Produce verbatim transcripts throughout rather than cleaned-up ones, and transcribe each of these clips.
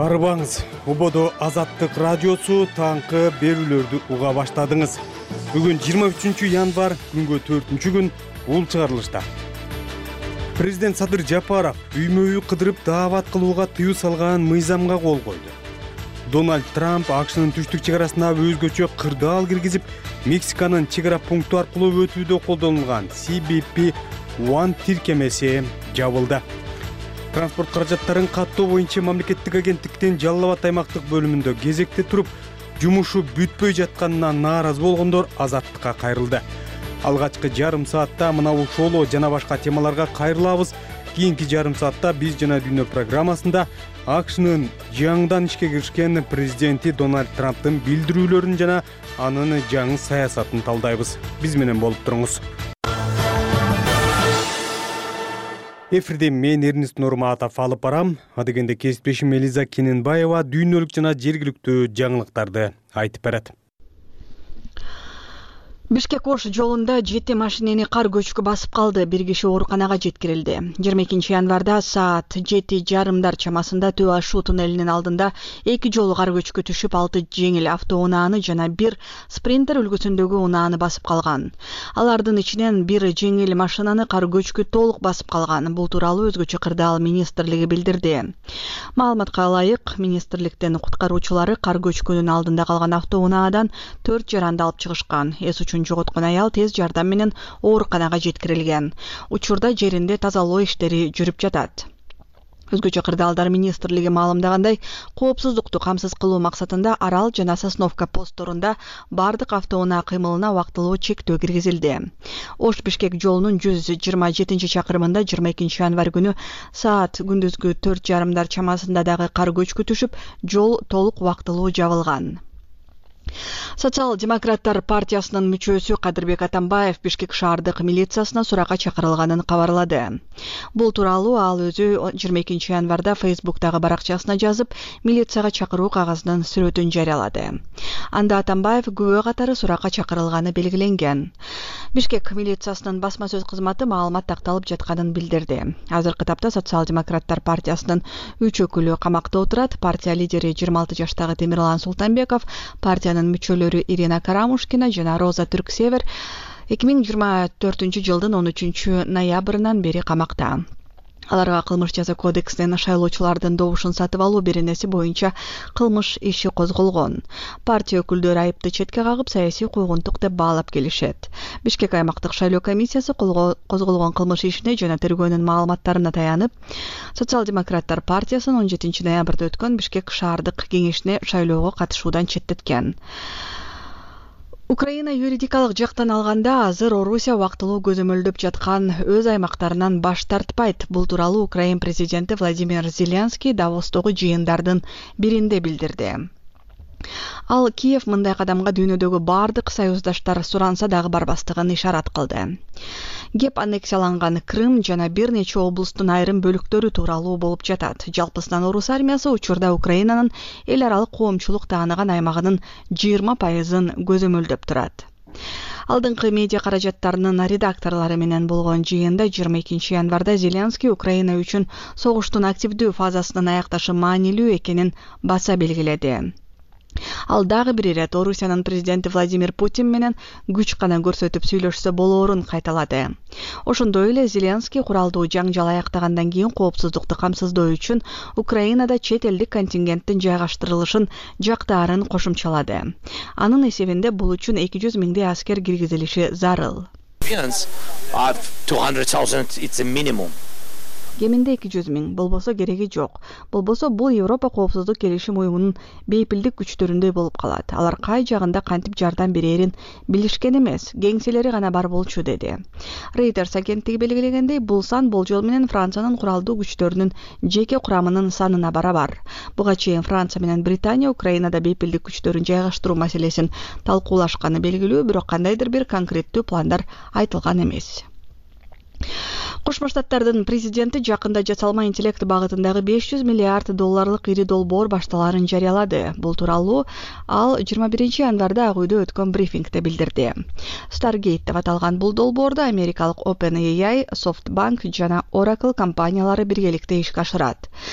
Арбаңыз, Убодо Азаттык радиосу таңкы берүүлөрдү уга баштадыңыз. Бүгүн жыйырма үчүнчү январь, күнгө төртүнчү күн, бул чыгарылышта. Президент Садыр Жапаров үймө-үй кыдырып даават кылууга тыюу салган мыйзамга кол койду. Дональд Трамп АКШнын түштүк чек арасына өзгөчө кырдаал киргизип, Мексиканын чек ара пункту аркылуу өтүүдө колдонулган си би пи один тиркемеси жабылды. Транспорт каражаттарын каттоо боюнча мамлекеттик агенттиктин Жалал Абад аймактык бөлүмүндө кезекте туруп, жумушу бүтпөй жатканына нааразы болгондор Азаттыкка кайрылды. Алгачкы жарым саатта мына ушул жана башка темаларга кайрылабыз. Кийинки жарым саатта биз жана дүйнө программасында АКШнын жаңыдан ишке киришкен президенти Дональд Трамптын билдирүүлөрүн жана анын жаңы саясатын талдайбыз. Биз менен болуп туруңуз. Эфирде мен Эрнест Нурматов алып барам. Адегенде кесиптешим Элиза Кененбаева дүйнөлүк жана жергиликтүү жаңылыктарды айтып берет. Бишкек-Ош жолунда жети машинени кар көчкү басып калды. Бир киши ооруканага жеткирилди. жыйырма экинчи январда саат жети жарымдар чамасында Төө Ашуу туннелинин алдында эки жолу кар көчкү түшүп, алты жеңил автоунааны жана бир спринтер үлгүсүндөгү унааны басып калган. Алардын ичинен бир жеңил машинаны кар көчкү толук басып калган. Бул тууралуу өзгөчө кырдаал министрлиги билдирди. Маалыматка ылайык, министрликтин куткаруучулары кар көчкүнүн алдында калган автоунаадан төрт жаранды алып чыгышкан. Эс үчүн жоготкон аял тез жардам менен ооруканага жеткирилген. Учурда жеринде тазалоо иштери жүрүп жатат. Өзгөчө кырдаалдар министрлиги маалымдагандай, коопсуздукту камсыз кылуу максатында Арал жана Сосновка постторунда бардык автоунаа кыймылына убактылуу чектөө киргизилди. Ош-Бишкек жолунун жүз жыйырма жетинчи чакырымында жыйырма экинчи январь күнү саат күндүзгү төрт жарымдар чамасында дагы кар көчкү түшүп, жол толук убактылуу жабылган. Социал-демократтар партиясынын мүчөсү Кадырбек Атамбаев Бишкек шаардык милициясына суракка чакырылганын кабарлады. Бул тууралуу ал өзү жыйырма экинчи январда Фейсбуктагы баракчасына жазып, милицияга чакыруу кагазынын сүрөтүн жарыялады. Анда Атамбаев күбө катары суракка чакырылганы белгиленген. Бишкек милициясынын басма сөз кызматы маалымат такталып жатканын билдирди. Азыркы тапта Социал-демократтар партиясынын үч өкүлү камакта отурат. Партия лидери жыйырма алты жаштагы Темирлан Султанбеков, партиянын мүчөлөрү Ирина Карамушкина жана Роза Түрксевер эки миң жыйырма төртүнчү жылдын он үчүнчү ноябрынан бери камакта. Аларга кылмыш жаза кодексинин шайлоочулардын добушун сатып алуу беренеси боюнча кылмыш иши козголгон. Партия өкүлдөрү айыпты четке кагып, саясий куугунтук деп баалап келишет. Бишкек аймактык шайлоо комиссиясы козголгон кылмыш ишине жана тергөөнүн маалыматтарына таянып, Социал-демократтар партиясынын он жетинчи ноябрда өткөн Бишкек шаардык кеңешине шайлоого катышуудан четтеткен. Украина юридикалык жактан алганда азыр Орусия убактылуу көзөмөлдөп жаткан өз аймактарынан баш тартпайт. Бул тууралуу Украин президенти Владимир Зеленский Давостогу жыйындардын биринде билдирди. Ал Киев мындай кадамга дүйнөдөгү бардык союздаштар суранса дагы барбастыгын ишарат кылды. Кеп аннексияланган Крым жана бир нече облустун айрым бөлүктөрү тууралуу болуп жатат. Жалпысынан орус армиясы учурда Украинанын эл аралык коомчулук таанаган аймагынын жыйырма пайызын көзөмөлдөп турат. Алдыңкы медиа каражаттарынын редакторлору менен болгон жыйында жыйырма экинчи январда Зеленский Украина үчүн согуштун активдүү фазасынын аякташы маанилүү экенин баса белгиледи. Ал дагы бир ирет Орусиянын президенти Владимир Путин менен күч гана көрсөтүп сүйлөшсө болоорун кайталады. Ошондой эле Зеленский куралдуу жаңжал аяктагандан кийин коопсуздукту камсыздоо үчүн Украинада чет элдик контингенттин жайгаштырылышын жактаарын кошумчалады. Анын эсебинде бул үчүн эки жүз миңдей аскер киргизилиши зарыл. Кеминде эки жүз миң, болбосо кереги жок. Болбосо бул Европа коопсуздук келишим уюмунун бейпилдик күчтөрүндөй болуп калат. Алар кай жагында кантип жардам берерин билишкен эмес, кеңселери гана бар болчу, деди. Reuters агенттиги белгилегендей, бул сан болжол менен Франциянын куралдуу күчтөрүнүн жеке курамынын санына барабар. Буга чейин Франция менен Британия Украинада бейпилдик күчтөрүн жайгаштыруу маселесин талкуулашканы белгилүү, бирок кандайдыр бир конкреттүү пландар айтылган эмес. Кошмо Штаттардын президенти жакында жасалма интеллект багытындагы беш жүз миллиард долларлык ири долбоор башталарын жарыялады. Бул тууралуу ал жыйырма биринчи январда Ак үйдө өткөн брифингде билдирди. Stargate деп аталган бул долбоорду америкалык OpenAI, SoftBank жана Oracle компаниялары биргеликте ишке ашырат.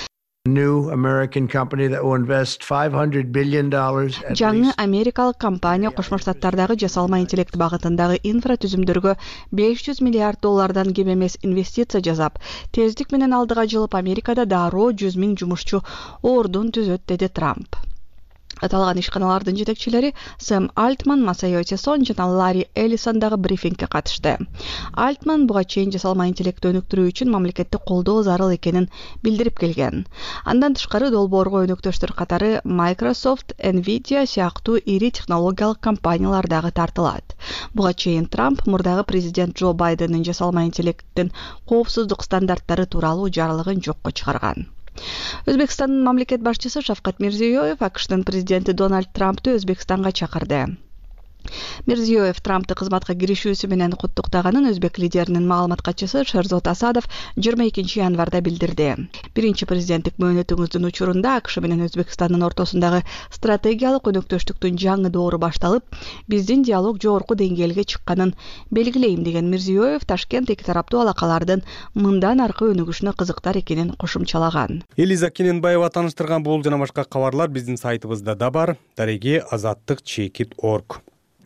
New American company that will invest five hundred billion dollars. Жаңы америкалык компания Кошмо Штаттардагы жасалма интеллект багытындагы инфратүзүмдөргө беш жүз миллиард доллардан кем эмес инвестиция жасап, тездик менен алдыга жылып Америкада дароо жүз миң жумушчу ордун түзөт, деди Трамп. Аталган ишканалардын жетекчилери Сэм Альтман, Масайоси Сон жана Ларри Эллисон дагы брифингге катышты. Альтман буга чейин жасалма интеллектти өнүктүрүү үчүн мамлекетти колдоо зарыл экенин билдирип келген. Андан тышкары долбоорго өнөктөштөр катары Microsoft, Nvidia сыяктуу ири технологиялык компаниялар дагы тартылат. Буга чейин Трамп мурдагы президент Джо Байдендин жасалма интеллекттин коопсуздук стандарттары тууралуу жарлыгын жокко чыгарган. Өзбекстандын мамлекет башчысы Шавкат Мирзиёев АКШтын президенти Дональд Трампты Өзбекстанга чакырды. Мирзиёев Трампты кызматка киришүүсү менен куттуктаганын өзбек лидеринин маалымат катчысы Шерзот Асадов жыйырма экинчи январда билдирди. Биринчи президенттик мөөнөтүңүздүн учурунда АКШ менен Өзбекстандын ортосундагы стратегиялык өнөктөштүктүн жаңы доору башталып, биздин диалог жогорку деңгээлге чыкканын белгилейм деген Мирзиёев Ташкент эки тараптуу алакалардын мындан аркы өнүгүшүнө кызыктар экенин кошумчалаган. Элиза Кененбаева тааныштырган бул жана башка кабарлар биздин сайтыбызда да бар. Дареги азаттык чекит точка орг.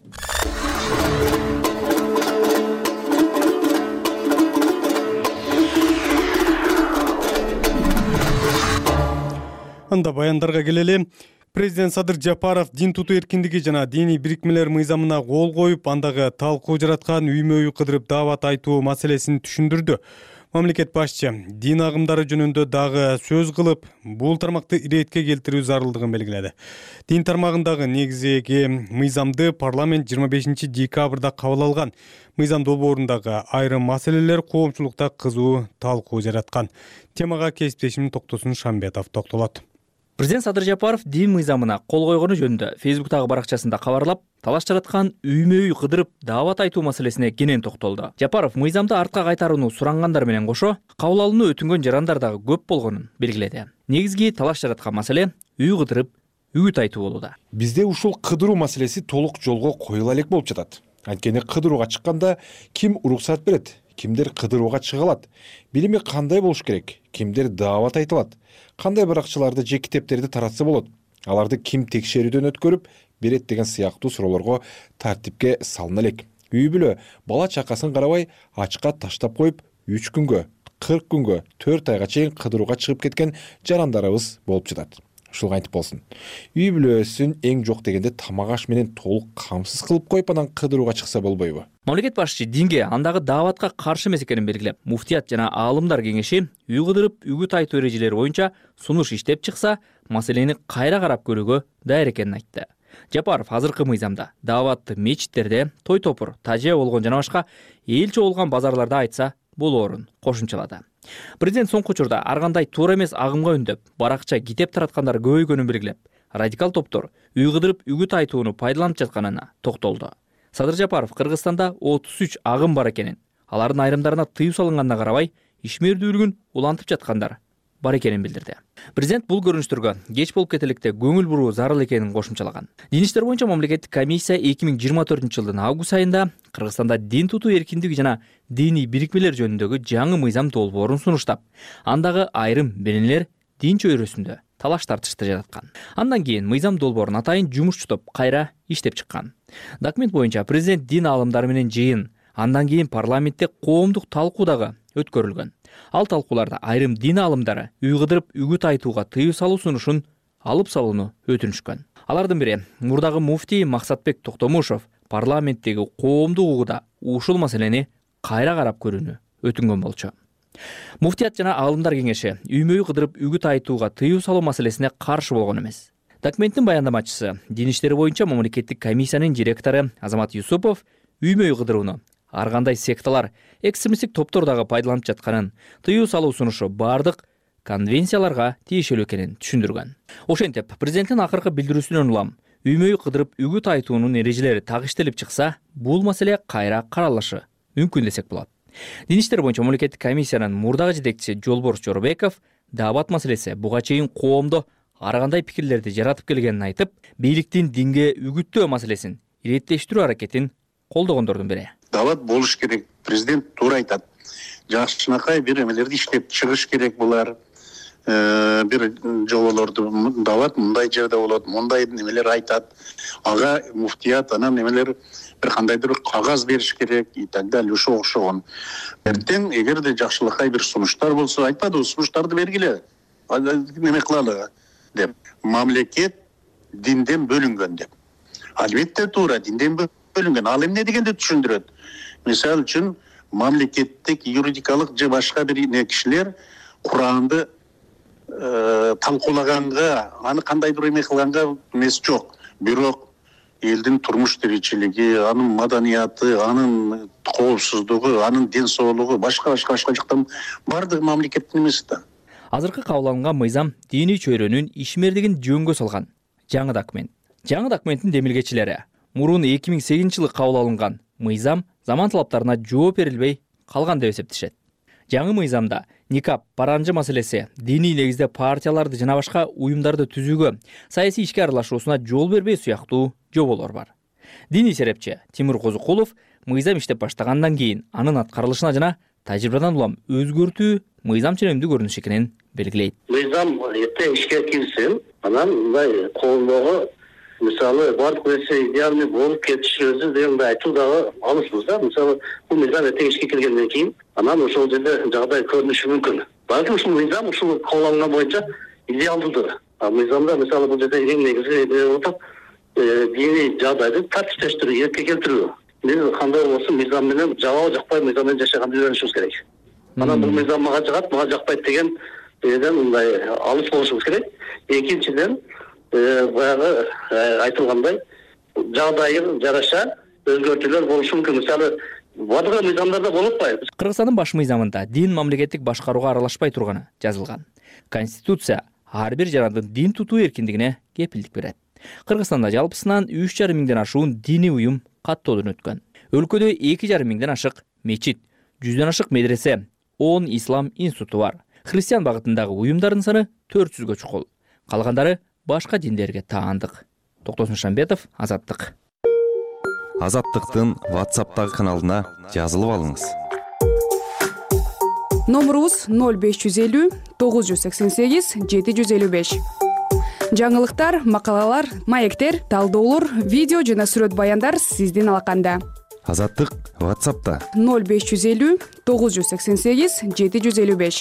Анда баяндарга келели. Президент Садыр Жапаров дин тутуу эркиндиги жана диний бирикмелер мыйзамына кол коюп, андагы талкуу жараткан үймө-үй кыдырып даават айтуу маселесин түшүндүрдү. Мамлекет башчы дин агымдары жөнүндө дагы сөз кылып, бул тармакты иретке келтирүү зарылдыгын белгиледи. Дин тармагындагы негизги мыйзамды парламент жыйырма бешинчи декабрда кабыл алган. Мыйзам долбоорундагы айрым маселелер коомчулукта кызуу талкуу жараткан. Темага кесиптешим Токтосун Шамбетов токтолот. Президент Садыр Жапаров дин мыйзамына кол койгону жөнүндө Фейсбуктагы баракчасында кабарлап, талаш жараткан үймө-үй кыдырып даават айтуу маселесине кенен токтолду. Жапаров мыйзамды артка кайтарууну сурангандар менен кошо, кабыл алууну өтүнгөн жарандар дагы көп болгонун белгиледи. Негизги талаш жараткан маселе үй кыдырып, үгүт айтуу болууда. Бизде ушул кыдыруу маселеси толук жолго коюла элек болуп жатат. Анткени кыдырууга чыкканда ким уруксат берет, кимдер кыдырууга чыга алат, билими кандай болуш керек, кимдер даават айта алат, кандай баракчыларды же китептерди таратса болот, аларды ким текшерүүдөн өткөрүп берет деген сыяктуу суроолорго тартипке салына элек. Үй бүлө бала чакасын карабай ачка таштап коюп, үч күнгө, кырк күнгө, төрт айга чейин кыдырууга чыгып кеткен жарандарыбыз болуп жатат. Ушул кантип болсун. Үй бүлөсүн эң жок дегенде тамак аш менен толук камсыз кылып коюп, анан кыдырууга чыкса болбойбу? Мамлекет башчы динге, андагы дааватка каршы эмес экенин белгилеп, муфтият жана аалымдар кеңеши үй кыдырып, үгүт айтуу эрежелери боюнча сунуш иштеп чыкса, маселени кайра карап көрүүгө даяр экенин айтты. Жапаров азыркы мыйзамда дааватты мечиттерде, той топур, тажия болгон жана башка эл чогулган базарларда айтса болоорун кошумчалады. Президент соңку учурда ар кандай туура эмес агымга үндөп, баракча китеп тараткандар көбөйгөнүн белгилеп, радикал топтор үй кыдырып үгүт айтууну пайдаланып жатканына токтолду. Садыр Жапаров Кыргызстанда отуз үч агым бар экенин, алардын айрымдарына тыюу салынганына карабай, ишмердүүлүгүн улантып жаткандар бар экенин билдирди. Президент бул көрүнүштөргө кеч болуп кетеликте көңүл буруу зарыл экенин кошумчалаган. Дин иштер боюнча мамлекеттик комиссия эки миң жыйырма төртүнчү жылдын август айында Кыргызстанда дин тутуу эркиндиги жана диний бирикмелер жөнүндөгү жаңы мыйзам долбоорун сунуштап, андагы айрым бенелер дин чөйрөсүндө талаш тартышты жараткан. Андан кийин мыйзам долбоорун атайын жумушчутуп кайра иштеп чыккан. Документ боюнча президент дин аалымдары менен жыйын, андан кийин парламентте коомдук талкуу дагы өткөрүлгөн. Ал талкууларда айрым дин аалымдары үй кыдырып үгүт айтууга тыюу салуу сунушун алып салууну өтүнүшкөн. Алардын бири мурдагы муфтий Максатбек Токтомушов парламенттеги коомдук угууда ушул маселени кайра карап көрүүнү өтүнгөн болчу. Муфтият жана аалымдар кеңеши үймө-үй кыдырып үгүт айтууга тыюу салуу маселесине каршы болгон эмес. Документтин баяндамачысы, дин иштери боюнча мамлекеттик комиссиянын директору Азамат Юсупов үймө-үй кыдырууну ар кандай секталар, экстремисттик топтор дагы пайдаланып жатканын, тыюу салуу сунушу бардык конвенцияларга тиешелүү экенин түшүндүргөн. Ошентип, президенттин акыркы билдирүүсүнөн улам үймө-үй кыдырып үгүт айтуунун эрежелери тагыштелип чыкса, бул маселе кайра каралышы мүмкүн десек болот. Дин иштер боюнча мамлекеттик комиссиянын мурдагы жетекчиси Жолборс Жоробеков даават маселеси буга чейин коомдо ар кандай пикирлерди жаратып келгенин айтып, бийликтин динге үгүттөө маселесин иреттештирүү аракетин колдогондордун бири. Даават болуш керек. Президент туура айтат. Жакшынакай бир эмелерди иштеп чыгыш керек булар. бир жоболорду дават, мындай жерде болот, мындай немелер айтат. Ага муфтият анан немелер бир кандайдыр кагаз бериш керек и так далее, ошо окшогон. Эртең эгерде жакшылыкка бир сунуштар болсо, айтпады, сунуштарды бергиле. Неме кылалы деп. Мамлекет динден бөлүнгөн деп. Албетте туура, динден бөлүнгөн. Ал эмне дегенди түшүндүрөт. Мисалы үчүн мамлекеттик юридикалык же башка бир кишилер Куранды талкуулаганга, аны кандайдыр эме кылганга эмес жок. Бирок элдин турмуш тиричилиги, анын маданияты, анын коопсуздугу, анын ден соолугу, башка башка башка жактан бардыгы мамлекеттин эмеси да. Азыркы кабыл алынган мыйзам диний чөйрөнүн ишмердигин жөнгө салган жаңы документ. Жаңы документтин демилгечилери мурун эки миң сегизинчи жылы кабыл алынган мыйзам заман талаптарына жооп берилбей калган деп эсептешет. Жаңы мыйзамда никап, паранжы маселеси, диний негизде партияларды жана башка уюмдарды түзүүгө, саясий ишке аралашуусуна жол бербей сыяктуу жоболор бар. Диний серепчи Тимур Козукулов мыйзам иштеп баштагандан кийин анын аткарылышына жана тажрыйбадан улам өзгөртүү мыйзам ченемдүү көрүнүш экенин белгилейт. Мыйзам эртең ишке кирсин, анан мындай коомдогу мисалы бардык нерсе идеальный болуп кетиши өзү дегенди айтуу дагы алысбыз да. Мисалы бул мыйзам эртең ишке киргенден кийин анан ошол жерде жагдай көрүнүшү мүмкүн. Балким ушул мыйзам ушул кабыл алынган боюнча идеалдуудур. А мыйзамда мисалы бул жерде эң негизги эме отуп диний жагдайды тартиптештирүү, эркке келтирүү. Мен кандай болсун мыйзам менен жабабы жакпай мыйзам менен жашаганды үйрөнүшүбүз керек. Анан бул мыйзам мага жагат, мага жакпайт деген эден мындай алыс болушубуз керек. Экинчиден, баягы айтылгандай жагдайы жараша өзгөртүүлөр болушу мүмкүн. Мисалы, бардыгы мыйзамдарда болуп атпайбы. Кыргызстандын баш мыйзамында дин мамлекеттик башкарууга аралашпай турганы жазылган. Конституция ар бир жарандын дин тутуу эркиндигине кепилдик берет. Кыргызстанда жалпысынан үч жарым миңден ашуун диний уюм каттоодон өткөн. Өлкөдө эки жарым миңден ашык мечит, жүздөн ашык медресе, он ислам институту бар. Христиан багытындагы уюмдардын саны төрт жүзгө чукул. Калгандары башка диндерге таандык. Токтосун Шамбетов, Азаттык. Азаттыктын WhatsApp'тагы каналына жазылып алыңыз. Номерубуз ноль беш жүз элүү тогуз жүз сексен сегиз жети жүз элүү беш. Жаңылыктар, макалалар, маектер, талдоолор, видео жана сүрөт баяндар сиздин алаканда. Азаттык WhatsApp'та ноль беш жүз элүү тогуз жүз сексен сегиз жети жүз элүү беш.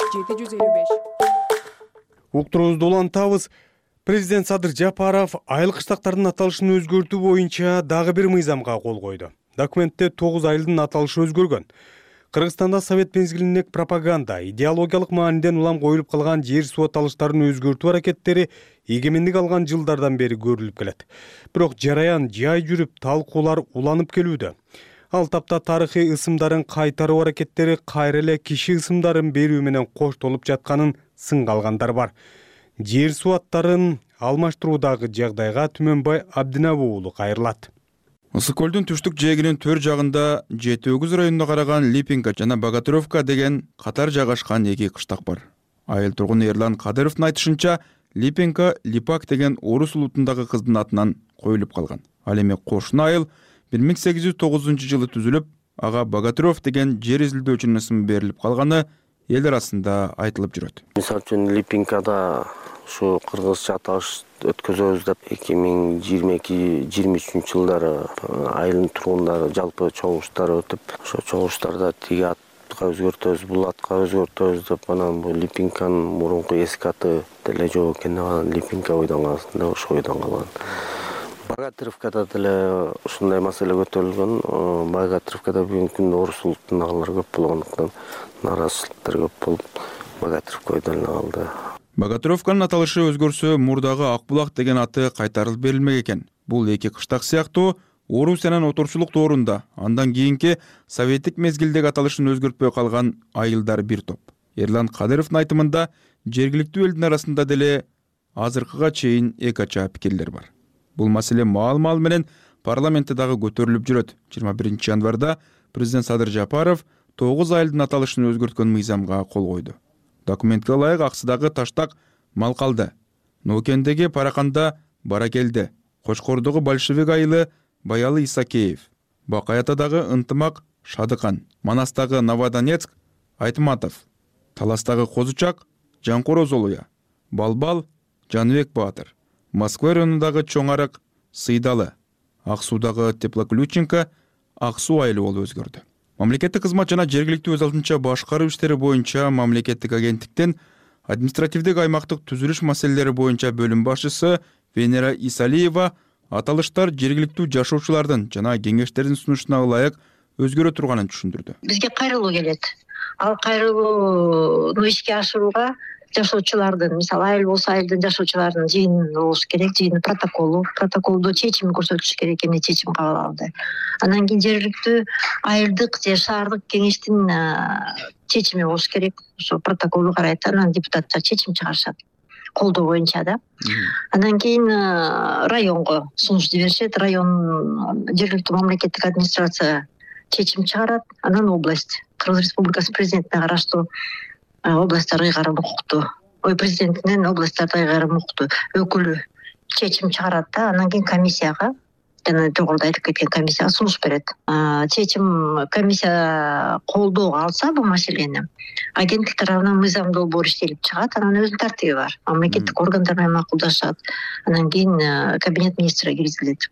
Уктуруубузду улантабыз. Президент Садыр Жапаров айыл кыштактардын аталышын өзгөртүү боюнча дагы бир мыйзамга кол койду. Документте тогуз айылдын аталышы өзгөргөн. Кыргызстанда совет мезгилиндеги пропаганда, идеологиялык мааниден улам коюлуп калган жер суу аталыштарын өзгөртүү аракеттери эгемендик алган жылдардан бери көрүлүп келет. Бирок жараян жай жүрүп талкуулар уланып келүүдө. Ал тапта тарыхый ысымдарын кайтаруу аракеттери кайра эле киши ысымдарын берүү менен коштолуп жатканын сынга алгандар бар. Жер суу аттарын алмаштыруудагы жагдайга Түмөнбай Абдинабы уулу кайрылат. Ысык көлдүн түштүк жээгинин төр жагында жети өгүз районуна караган Липинка жана Богатыревка деген катар жайгашкан эки кыштак бар. Айыл тургуну Эрлан Кадыровдун айтышынча, Липинка Липак деген орус улутундагы кыздын атынан коюлуп калган. Ал эми кошуна айыл бир миң сегиз жүз тогузунчу жылы түзүлүп, ага Богатырев деген жер изилдөөчүнүн ысымы берилип калганы эл арасында айтылып жүрөт. Мисалы үчүн Липинкада ушу кыргызча аталыш өткөзөбүз деп эки миң жыйырма эки жыйырма үчүнчү жылдары айылдын тургундары жалпы чогулуштар өтүп, ошо чогулуштарда тиги атка өзгөртөбүз, бул атка өзгөртөбүз деп анан бул Липинканын мурунку эски аты деле жок экен, анан Липинка ойдон калсын деп ошо ойдон калган. Богатыревкада деле ушундай маселе көтөрүлгөн. Богатыревкада бүгүнкү күндө орус улутундагылар көп болгондуктан нааразычылыктар көп болуп, Богатыревка ойдон калды. Богатыревканын аталышы өзгөрсө, мурдагы Акбулак деген аты кайтарылып берилмек экен. Бул эки кыштак сыяктуу Орусиянын отурчулук доорунда, андан кийинки советтик мезгилдеги аталышын өзгөртпөй калган айылдар бир топ. Эрлан Кадыровдун айтымында жергиликтүү элдин арасында деле азыркыга чейин эки ача пикирлер бар. Бул маселе маал-маал менен парламентте дагы көтөрүлүп жүрөт. жыйырма биринчи январда президент Садыр Жапаров тогуз айылдын аталышын өзгөрткөн мыйзамга кол койду. Документке ылайык Аксыдагы Таштак Малкалды, Ноокендеги Параканда Баракелди, Кочкордогу Большевик айылы Баялы Исакеев, Бакаятадагы Ынтымак Шадыкан, Манастагы Новодонецк Айтматов, Таластагы Козучак Жанкорозолуя, Балбал Жаныбек Баатыр, Москва районундагы Чоң Арык Сыйдалы, Ак Суудагы Теплоключенко Ак Суу айылы болуп өзгөрдү. Мамлекеттик кызмат жана жергиликтүү өз алдынча башкаруу иштери боюнча мамлекеттик агенттиктен административдик аймактык түзүлүш маселелери боюнча бөлүм башчысы Венера Исалиева аталыштар жергиликтүү жашоочулардын жана кеңештердин сунушуна ылайык өзгөрө турганын түшүндүрдү. Бизге кайрылуу келет. Ал кайрылууну ишке ашырууга жашоочулардын, мисалы айыл болсо айылдын жашоочулардын жыйыны болуш керек, жыйыны протоколу, протоколдо чечим көрсөтүш керек, эмне чечим кабыл алды. Анан кийин жергиликтүү айылдык же шаардык кеңештин чечими болуш керек. Ошо протоколду карайт, анан депутаттар чечим чыгарышат. Колдоо боюнча да. Анан кийин районго сунуш жиберишет, район жергиликтүү мамлекеттик администрация чечим чыгарат, анан область, Кыргыз Республикасы президентине караштуу областтар ыйгарым укуктуу, ой президентинен областтарда ыйгарым укуктуу өкүлү чечим чыгарат да, анан кийин комиссияга, жана жогоруда айтып кеткен комиссияга сунуш берет. Чечим комиссия колдоого алса бул маселени, агенттик тарабынан мыйзам долбоор иштелип чыгат, анан өзүнүн тартиби бар. Мамлекеттик органдар менен макулдашат, анан кийин кабинет министри киргизилет.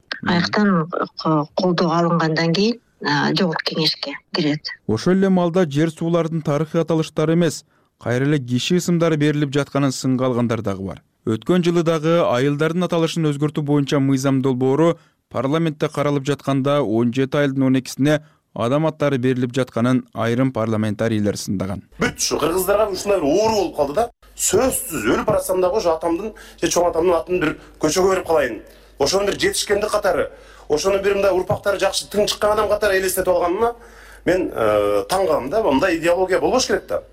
Аяктан колдоого алынгандан кийин жогорку кеңешке кирет. Ошол эле маалда жер суулардын тарыхый аталыштары эмес, кайра эле киши ысымдары берилип жатканын сынга алгандар дагы бар. Өткөн жылы дагы айылдардын аталышын өзгөртүү боюнча мыйзам долбоору парламентте каралып жатканда он жети айылдын он экисине адам аттары берилип жатканын айрым парламентарийлер сындаган. Бүт ушу кыргыздарга ушундай бир оору болуп калды да. Сөзсүз өлүп баратсам дагы ошо атамдын же чоң атамдын атын бир көчөгө берип калайын. Ошонун бир жетишкендик катары, ошонун бир мындай урпактары жакшы тың чыккан адам катары элестетип алганына мен таң калдым да. Мындай идеология болбош керек да.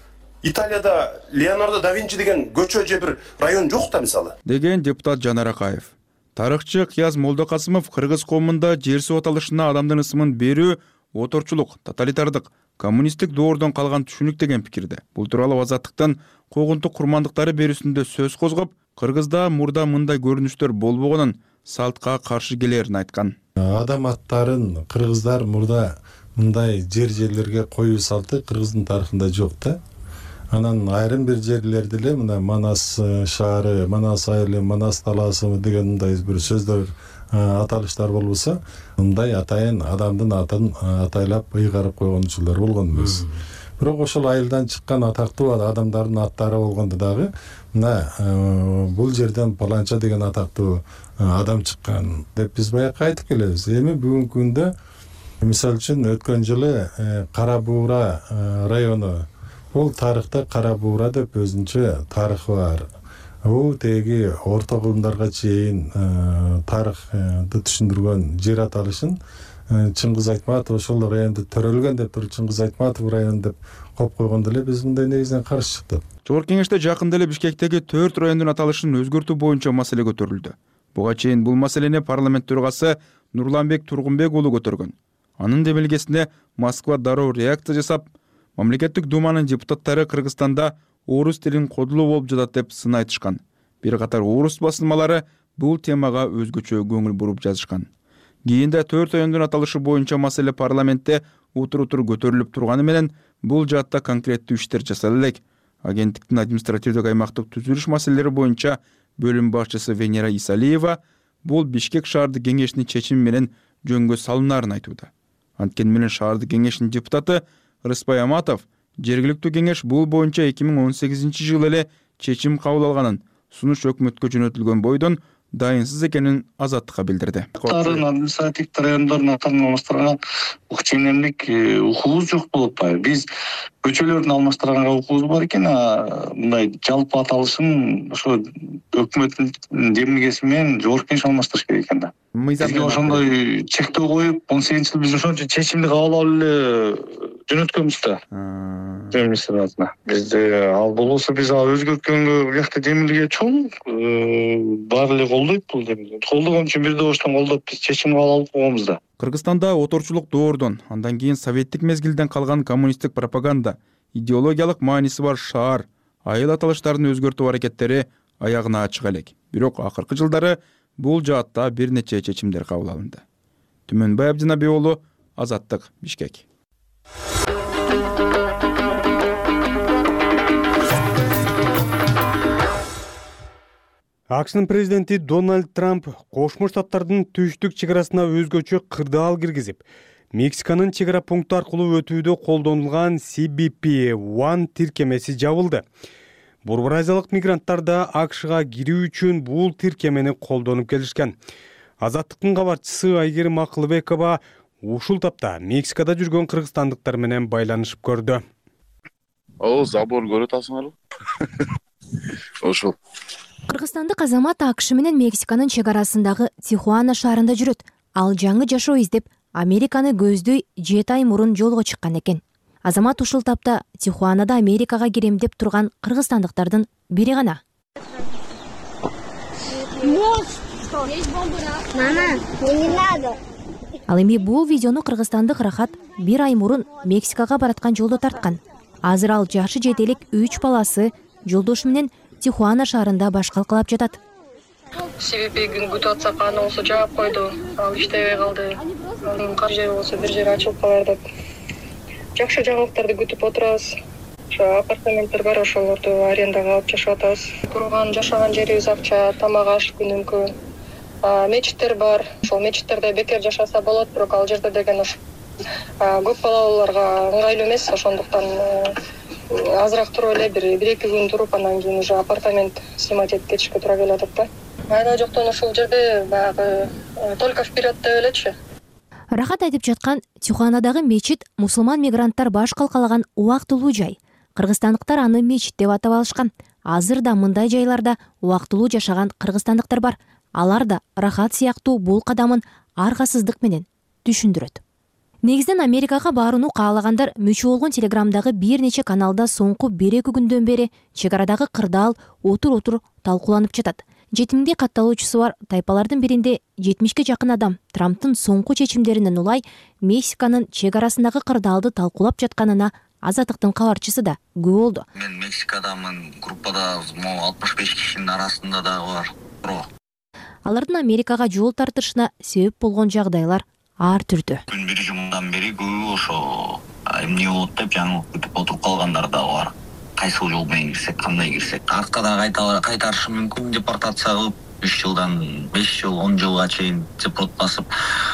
Италияда Леонардо да Винчи деген көчө же бир район жок да мисалы. Деген депутат Жанар Акаев. Тарыхчы Кияз Молдокасымов кыргыз коомунда жер суу аталышына адамдын ысымын берүү оторчулук, тоталитардык, коммунисттик доордон калган түшүнүк деген пикирде. Бул тууралуу Азаттыктан когунтук курмандыктары берүүсүндө сөз козгоп, Кыргызда мурда мындай көрүнүштөр болбогонун, салтка каршы келерин айткан. Адам аттарын кыргыздар мурда мындай жер жерлерге коюу салты кыргыздын тарыхында жок да. Анан айрым бир жерлерде эле мына Манас шаары, Манас айылы, Манас талаасы деген мындай бир сөздөр аталыштар болбосо, мындай атайын адамдын атын атайлап ыйгарып койгончулар болгон эмес. Бирок ошол айылдан чыккан атактуу адамдардын аттары болгондо дагы мына бул жерден паланча деген атактуу адам чыккан деп биз баягы айтып келебиз. Эми бүгүнкү күндө мисалы үчүн өткөн жылы Кара Буура району, бул тарыхта Кара Буура деп өзүнчө тарыхы бар. Бул теги орто кылымдарга чейин тарыхты түшүндүргөн жер аталышын Чыңгыз Айтматов ошол районду төрөлгөн деп туруп Чыңгыз Айтматов району деп коюп койгондо эле биз мындай негизинен каршы чыктык. Жогорку кеңеште жакында эле Бишкектеги төрт райондун аталышын өзгөртүү боюнча маселе көтөрүлдү. Буга чейин бул маселени парламент төрагасы Нурланбек Тургунбек уулу көтөргөн. Анын демилгесине Москва дароо реакция жасап, мамлекеттик думанын депутаттары Кыргызстанда орус тилин кодулуу болуп жатат деп сын айтышкан. Бир катар орус басылмалары бул темага өзгөчө көңүл буруп жазышкан. Кийинде төрт райондун аталышы боюнча маселе парламентте утур-утур көтөрүлүп турганы менен бул жаатта конкреттүү иштер жасала элек. Агенттиктин административдик аймактык түзүлүш маселелери боюнча бөлүм башчысы Венера Исалиева бул Бишкек шаардык кеңешинин чечими менен жөнгө салынарын айтууда. Анткени менен шаардык кеңешинин депутаты Рыспай Аматов жергиликтүү кеңеш бул боюнча эки миң он сегизинчи жылы эле чечим кабыл алганын, сунуш өкмөткө жөнөтүлгөн бойдон дайынсыз экенин Азаттыкка билдирди. Тарын административдик райондордун атын алмаштырган ченемдик укугубуз жок болуп атпайбы. Биз көчөлөрдүн алмаштырганга укугубуз бар экен, мындай жалпы аталышын ошо өкмөттүн демилгеси менен жогорку кеңеш алмаштырыш керек экен да. Бизге ошондой чектөө коюп, он сегизинчи жылы биз ошончо чечимди кабыл алып эле жөнөткөнбүз да. Министр атына. Бизде ал болбосо биз өзгөрткөнгө биякта демилге чоң, баары эле колдойт бул демилге. Колдогон үчүн бир добуштан колдоп биз чечим кабыл алып койгонбуз да. Кыргызстанда оторчулук доордон, андан кийин советтик мезгилден калган коммунисттик пропаганда, идеологиялык мааниси бар шаар, айыл аталыштарын өзгөртүү аракеттери аягына чыга элек. Бирок акыркы жылдары бул жаатта бир нече чечимдер кабыл алынды. Түмөнбай Абдинабий уулу, Азаттык, Бишкек. акшнын президенти Дональд Трамп Кошмо Штаттардын түштүк чек арасына өзгөчө кырдаал киргизип, Мексиканын чек ара пункту аркылуу өтүүдө колдонулган си би пи один тиркемеси жабылды. Борбор Азиялык мигранттар да акшга кирүү үчүн бул тиркемени колдонуп келишкен. Азаттыктын кабарчысы Айгерим Акылбекова ушул тапта Мексикада жүргөн кыргызстандыктар менен байланышып көрдү. О, забор көрөт атасыңарбы? Ошол. Кыргызстандык азамат акш менен Мексиканын чек арасындагы Тихуана шаарында жүрөт. Ал жаңы жашоо издеп Американы көздөй жети ай мурун жолго чыккан экен. Азамат ушул тапта Тихуанада Америкага кирем деп турган кыргызстандыктардын бири гана. Ал эми бул видеону кыргызстандык Рахат бир ай мурун Мексикага бараткан жолдо тарткан. Азыр ал жашы жете элек үч баласы жолдошу менен Тихуана шаарында баш калкалап жатат. си би пи күн күтүп атсак аны болсо жаап койду. Ал иштебей калды. Анын кар жери болсо бир жери ачылып калар деп. Жакшы жаңылыктарды күтүп отурабыз. Ошо апартаменттер бар, ошолорду арендага алып жашап атабыз. Турган, жашаган жерибиз акча, тамак аш күнүмкү. Мечиттер бар. Ошол мечиттерде бекер жашаса болот, бирок ал жерде деген ошо көп балалууларга ыңгайлуу эмес, ошондуктан азыраак туруп эле бир бир эки күн туруп анан кийин уже апартамент снимать этип кетишке туура келип атат да. Айда жоктон ушул жерде баягы только вперед деп элечи. Рахат айтып жаткан Тихуанадагы мечит мусулман мигранттар баш калкалаган убактылуу жай. Кыргызстандыктар аны мечит деп атап алышкан. Азыр да мындай жайларда убактылуу жашаган кыргызстандыктар бар. Алар да Рахат сыяктуу бул кадамын аргасыздык менен түшүндүрөт. Негизден Америкага барууну каалагандар мүчө болгон Телеграмдагы бир нече каналда соңку бир эки күндөн бери чек арадагы кырдаал отур-отур талкууланып жатат. Жетимиңдей катталуучусу бар тайпалардын биринде жетимишке жакын адам Трамптын соңку чечимдеринен улай Мексиканын чек арасындагы кырдаалды талкуулап жатканына Азаттыктын кабарчысы да күбө болду. Мен Мексикадамын, группада могу алтымыш беш кишинин арасында дагы бар. Алардын Америкага жол тартышына себеп болгон жагдайлар ар түрдүү. Күн бир жумадан бери көбү ошо эмне болот деп жаңылык күтүп отуруп калгандар да бар. Кайсыл жол менен кирсек, кандай кирсек, артка да кайтарышы мүмкүн, депортация кылып үч жылдан беш жыл, он жылга чейин депорт басып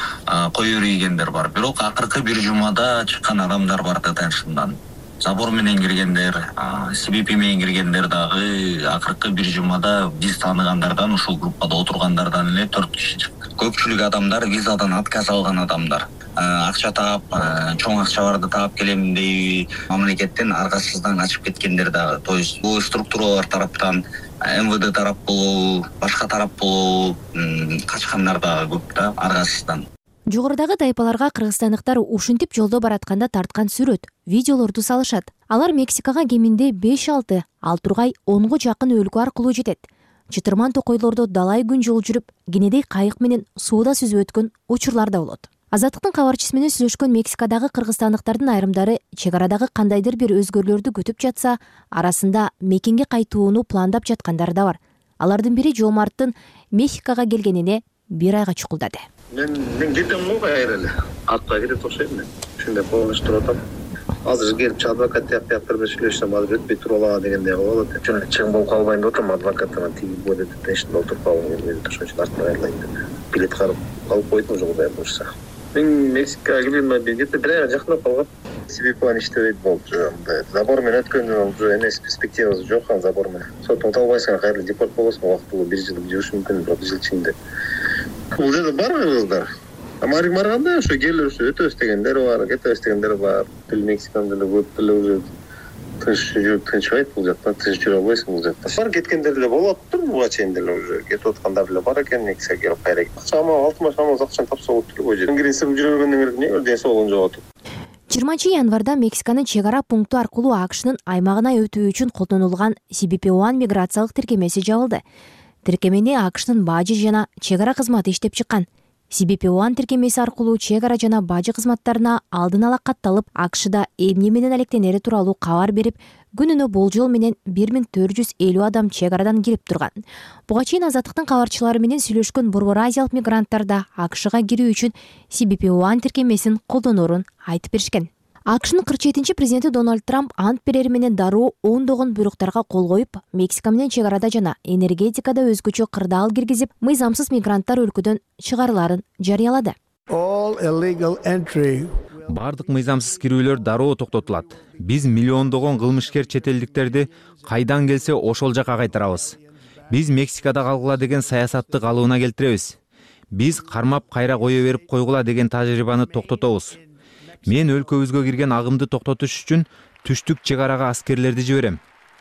кое берийгендер бар. Бирок акыркы бир жумада чыккан адамдар бар да тынчынан. Забор менен киргендер, си би пи менен киргендер дагы акыркы бир жумада биз тааныгандардан, ушул группада отургандардан эле төрт киши чыкты. Көпчүлүк адамдар визадан отказ алган адамдар. Акча таап, чоң акчаларды таап келем дейби мамлекеттен аргасыздан качып кеткендер дагы. То есть бул структуралар тараптан, эм вэ дэ тарап болобу, башка тарап болобу качкандар дагы көп да аргасыздан. Жогорудагы тайпаларга кыргызстандыктар ушинтип жолдо баратканда тарткан сүрөт, видеолорду салышат. Алар Мексикага кеминде беш алты, ал тургай онго жакын өлкө аркылуу жетет. Чытырман токойлордо далай күн жол жүрүп, кенедей кайык менен сууда сүзүп өткөн учурлар да болот. Азаттыктын кабарчысы менен сүйлөшкөн Мексикадагы кыргызстандыктардын айрымдары чек арадагы кандайдыр бир өзгөрүүлөрдү күтүп жатса, арасында мекенге кайтууну пландап жаткандар да бар. Алардын бири Жомарттын Мексикага келгенине бир айга чукулдады. Мен мен кетем го кайра эле. Артка кетип окшойм мен. Ушундай полночь туруп атам. Азыр келип адвокат тияп тияптар менен сүйлөшсөм азыр өтпөй туруп алат дегендей болот. Жөн чың болуп калбайын деп атам, адвокаттан тиги будет деп тынчтын отуруп калгым келди. Ошон үчүн артка кайрылайын деп. Билет карып алып койдум жолда болушса. Мен Мексикага келгенмин, мен где-то бир айга жакындап калгам. си би пи иштебейт болчу. Забор менен өткөндөн уже эмес, перспективасы жок ан забор менен. Сотун талбайсың, кайра депорт болосуң, убактылуу бир жыл жүрүш мүмкүн, бир жыл ичинде. Бул жерде бар кыргыздар. Амарик барганда ошо келип ошо өтөбүз дегендер бар, кетебиз дегендер бар. Тил Мексикан деле көп деле уже тынч жүрүп тынчбайт бул жакта, тынч жүрө албайсың бул жакта. Бар кеткендер деле болуп атыптыр, буга чейин деле уже кетип аткандар деле бар экен, Мексикага келип кайра. Акчама алтымыш мыңга акчаны тапса болуп тур, бул жерде. Киресип жүрө бергенден кийин эмне ден соолугун жоготуп. жыйырманчы январда Мексиканын чек ара пункту аркылуу акшнын аймагына өтүү үчүн колдонулган си би пи один миграциялык тиркемеси жабылды. Тиркемени акшнын бажы жана чек ара кызматы иштеп чыккан. си би пи один тиркемеси аркылуу чек ара жана бажы кызматтарына алдын ала катталып, акшда эмне менен алектенери тууралуу кабар берип, күнүнө болжол менен бир миң төрт жүз элүү адам чек арадан кирип турган. Буга чейин Азаттыктын кабарчылары менен сүйлөшкөн Борбор Азиялык мигранттар да акшга кирүү үчүн си би пи один тиркемесин колдоноорун айтып беришкен. акшнын кырк жетинчи президенти Дональд Трамп ант берери менен дароо ондогон буйруктарга кол коюп, Мексика менен чек арада жана энергетикада өзгөчө кырдаал киргизип, мыйзамсыз мигранттар өлкөдөн чыгарыларын жарыялады. All illegal entry. Бардык мыйзамсыз кирүүлөр дароо токтотулат. Биз миллиондогон кылмышкер чет элдиктерди кайдан келсе ошол жака кайтарабыз. Биз Мексикада калгыла деген саясатты калыбына келтиребиз. Биз кармап кайра кое берип койгула деген тажрыйбаны токтотобуз. Мен өлкөбүзгө кирген агымды токтотуш үчүн түштүк чек арага аскерлерди жиберем.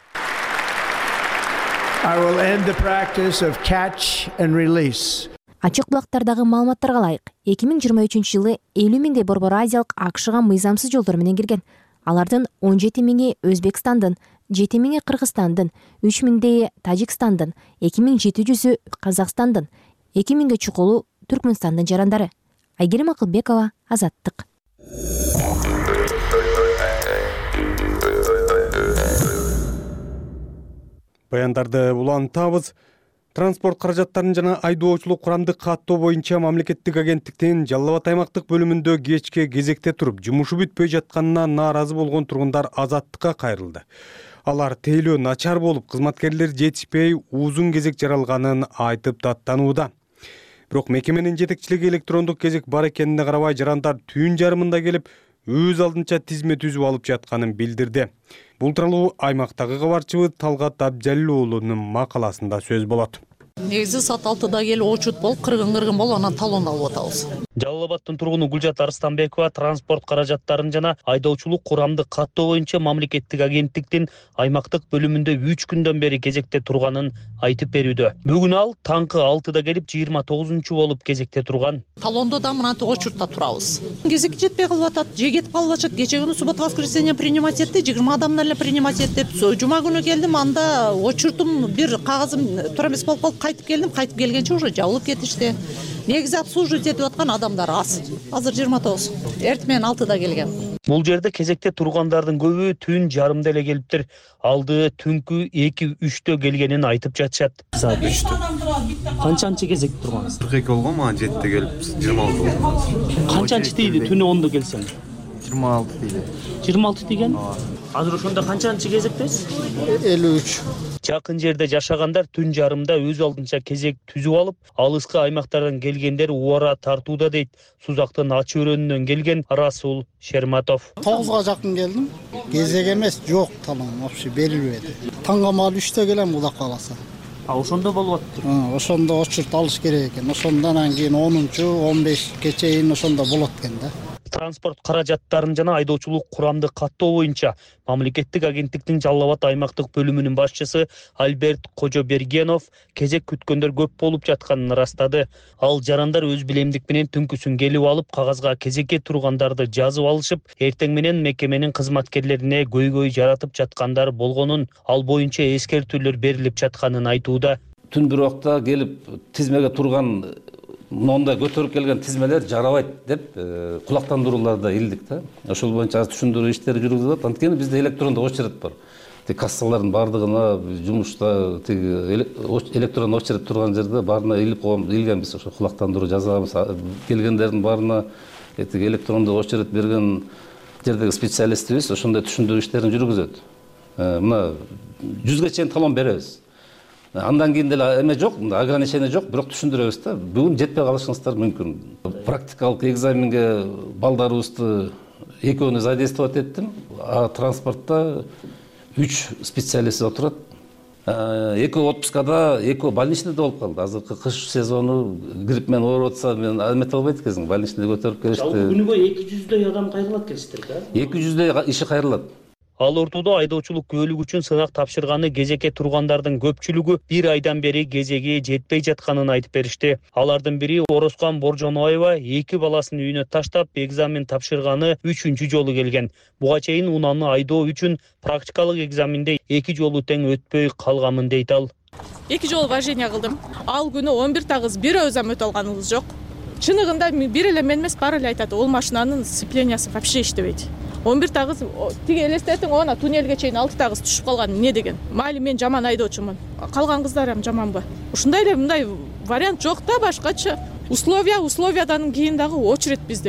I will end the practice of catch and release. Ачык булактардагы маалыматтарга ылайык, эки миң жыйырма үчүнчү жылы элүү миңдей борбор азиялык акшга мыйзамсыз жолдор менен кирген. Алардын он жети миңи Өзбекстандын, жети миңи Кыргызстандын, үч миңдейи Тажикстандын, эки миң жети жүзү Казакстандын, эки миңге чукулу Түркмөнстандын жарандары. Айгерим Акылбекова, Азаттык. Баяндарды улантабыз. Транспорт каражаттарын жана айдоочулук курамдык каттоо боюнча мамлекеттик агенттиктин Жалал Абад аймактык бөлүмүндө кечке кезекте туруп, жумушу бүтпөй жатканына нааразы болгон тургундар Азаттыкка кайрылды. Алар тейлөө начар болуп, кызматкерлер жетишпей, узун кезек жаралганын айтып даттанууда. Бирок мекеменин жетекчилиги электрондук кезек бар экенине карабай, жарандар түн жарымында келип, өз алдынча тизме түзүп алып жатканын билдирди. Бул тууралуу аймактагы кабарчыбыз Талгат Абджалил уулунун макаласында сөз болот. Негизи саат алтыда келип очут болуп, кыргын-кыргын болуп, анан талон алып атабыз. Жалал Абадтын тургуну Гүлжат Арыстанбекова транспорт каражаттарын жана айдоочулук курамдык каттоо боюнча мамлекеттик агенттиктин аймактык бөлүмүндө үч күндөн бери кезекте турганын айтып берүүдө. Бүгүн ал таңкы алтыда келип, жыйырма тогузунчу болуп кезекте турган. Талондо да мынантип очуртта турабыз. Кезек жетпей калып атат, же кетип калып атат. Кече күнү суббота воскресенье принимать этти, жыйырма адамдар эле принимать этти. Жума күнү келдим, анда очуртум бир кагазым туура эмес болуп калып, кайтып келдим, кайтып келгенче уже жабылып кетишти. Негизи обслуживать этип аткан адамдар аз. Азыр жыйырма тогуз. Эрт менен алтыда келген. Бул жерде кезекте тургандардын көбү түн жарымда эле келиптир. Алды түнкү эки үчтө келгенин айтып жатышат. Саат үчтө. Канчанчы кезекте тургансыз? кырк эки болгон, мага жетиде келип, жыйырма алты болгон. Канчанчы тийди түнү ондо келсең? жыйырма алты тийди. жыйырма алты тийген? Азыр ошондо канчанчы кезектесиз? элүү үч. Жакын жерде жашагандар түн жарымда өз алдынча кезек түзүп алып, алыскы аймактардан келгендер убара тартууда дейт Сузактын Ачы өрөөнүнөн келген Расул Шерматов. тогузга жакын келдим. Кезек эмес, жок талон вообще берилбеди. Таңга маал үчтө келем, Кудай кааласа. А ошондо болуп атты. Ошондо очурт алыш керек экен. Ошондон кийин онунчу, он бешке чейин ошондо болот экен да. Транспорт каражаттарын жана айдоочулук курамдык каттоо боюнча мамлекеттик агенттиктин Жалал Абад аймактык бөлүмүнүн башчысы Альберт Кожобергенов кезек күткөндөр көп болуп жатканын ырастады. Ал жарандар өз билемдик менен түнкүсүн келип алып, кагазга кезекке тургандарды жазып алышып, эртең менен мекеменин кызматкерлерине көйгөй жаратып жаткандар болгонун, ал боюнча эскертүүлөр берилип жатканын айтууда. Түн бир убакта келип тизмеге турган мындай көтөрүп келген тизмелер жарабайт деп кулактандырууларда илдик да. Ошол боюнча түшүндүрүү иштери жүргүзүлөт. Анткени бизде электрондук очередь бар. Тик кассалардын бардыгына жумушта тиг электрондук очередь турган жерде баарына илип илгенбиз. Ошо кулактандыруу жасаганбыз. Келгендердин баарына тиг электрондук очередь берген жердеги специалистибиз ошондой түшүндүрүү иштерин жүргүзөт. Мына жүзгө чейин талон беребиз. Андан кийин деле эме жок, ограничение жок, бирок түшүндүрөбүз да. Бүгүн жетпей калышыңыздар мүмкүн. Практикалык экзаменге балдарыбызды экөөнү задействовать эттим. А транспортто үч специалист отурат. Экөө отпускада, экөө больничныйда болуп калды. Азыркы кыш сезону грипп менен ооруп атса, мен эмете албайт экенсиң, больничныйда көтөрүп келишти. Жалпы күнүгө эки жүздөй адам кайрылат келиштир да? эки жүздөй иши кайрылат. Ал ортодо айдоочулук күбөлүк үчүн сынак тапшырганы кезекке тургандардын көпчүлүгү бир айдан бери кезеги жетпей жатканын айтып беришти. Алардын бири Орозкан Боржоноева эки баласын үйүнө таштап экзамен тапшырганы үчүнчү жолу келген. Буга чейин унаны айдоо үчүн практикалык экзаменде эки жолу тең өтпөй калганмын дейт ал. Эки жолу вождение кылдым. Ал күнү он бир тагыз бир өзүм өтө алганыбыз жок. Чыныгында бир эле мен эмес, баары эле айтат, ол машинанын сцеплениясы вообще иштебейт. он бир тагыз тиги элестетиң, она туннелге чейин алты тагыз түшүп калган. Эмне деген? Майли мен жаман айдоочумун. Калган кыздарым жаманбы? Ушундай эле мындай вариант жок да, башкача. Условия, условиядан кийин дагы очередь бизде өтө.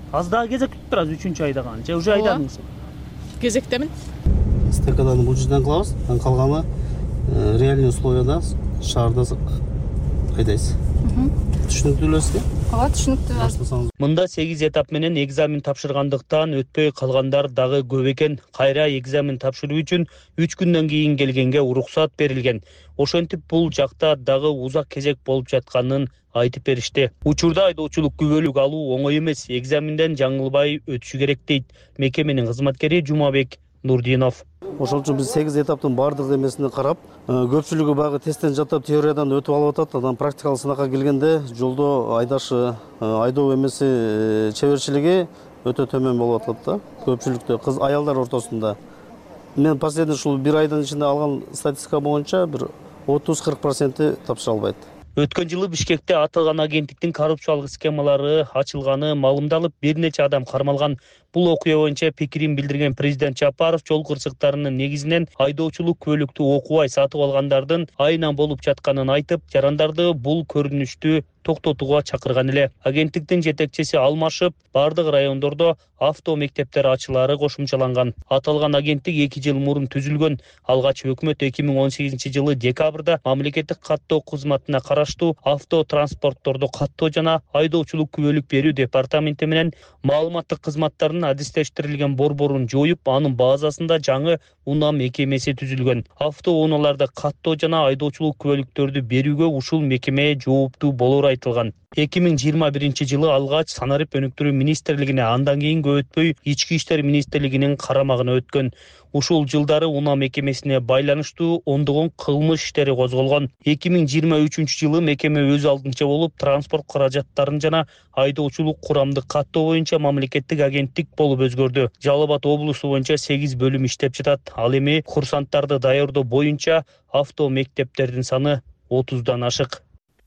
Аз дагы кезек күтүп турабыз үчүнчү айда гана. Же уже айдадыңыз? Кезектемин. Эстакаданы бул жерден кылабыз. Анан калганы реальный условияда шаарда айдайбыз. Түшүнүктүү элесизби? Ооба, түшүнүктүү. Мында сегиз этап менен экзамен тапшыргандыктан өтпөй калгандар дагы көп экен. Кайра экзамен тапшыруу үчүн үч күндөн кийин келгенге уруксат берилген. Ошентип бул жакта дагы узак кезек болуп жатканын айтып беришти. Учурда айдоочулук күбөлүк алуу оңой эмес. Экзаменден жаңылбай өтүшү керек дейт мекеменин кызматкери Жумабек Нурдинов. Ошол үчүн биз сегиз этаптын баардык эмесине карап, көпчүлүгү баягы тесттен жаттап теориядан өтүп алып атат. Анан практикалык сынакка келгенде жолдо айдашы, айдоо эмеси чеберчилиги өтө төмөн болуп атат да. Көпчүлүктө кыз аялдар ортосунда. Мен последний ушул бир айдын ичинде алган статистика боюнча бир отуз кырк проценти тапшыра албайт. Өткөн жылы Бишкекте аталган агенттиктин коррупциялык схемалары ачылганы маалымдалып, бир нече адам кармалган. Бул окуя боюнча пикирин билдирген президент Жапаров жол кырсыктарынын негизинен айдоочулук күбөлүктү окубай сатып алгандардын айынан болуп жатканын айтып, жарандарды бул көрүнүштү токтотууга чакырган эле. Агенттиктин жетекчиси алмашып, бардык райондордо авто мектептер ачылаары кошумчаланган. Аталган агенттик эки жыл мурун түзүлгөн. Алгач өкмөт эки миң он сегизинчи жылы декабрда мамлекеттик каттоо кызматына караштуу авто транспортторду каттоо жана айдоочулук күбөлүк берүү департаменти менен маалыматтык кызматтардын адистештирилген борборун жоюп, анын базасында жаңы унаа мекемеси түзүлгөн. Авто унааларды каттоо жана айдоочулук күбөлүктөрдү берүүгө ушул мекеме жооптуу болору айтылган. эки миң жыйырма биринчи жылы алгач санарип өнүктүрүү министрлигине, андан кийин көп өтпөй ички иштер министрлигинин карамагына өткөн. Ушул жылдары унаа мекемесине байланыштуу ондогон кылмыш иштери козголгон. эки миң жыйырма үчүнчү жылы мекеме өз алдынча болуп, транспорт каражаттарын жана айдоочулук курамды каттоо боюнча мамлекеттик агенттик болуп өзгөрдү. Жалал Абад облусу боюнча сегиз бөлүм иштеп жатат. Ал эми курсанттарды даярдоо боюнча авто мектептердин саны отуздан ашык.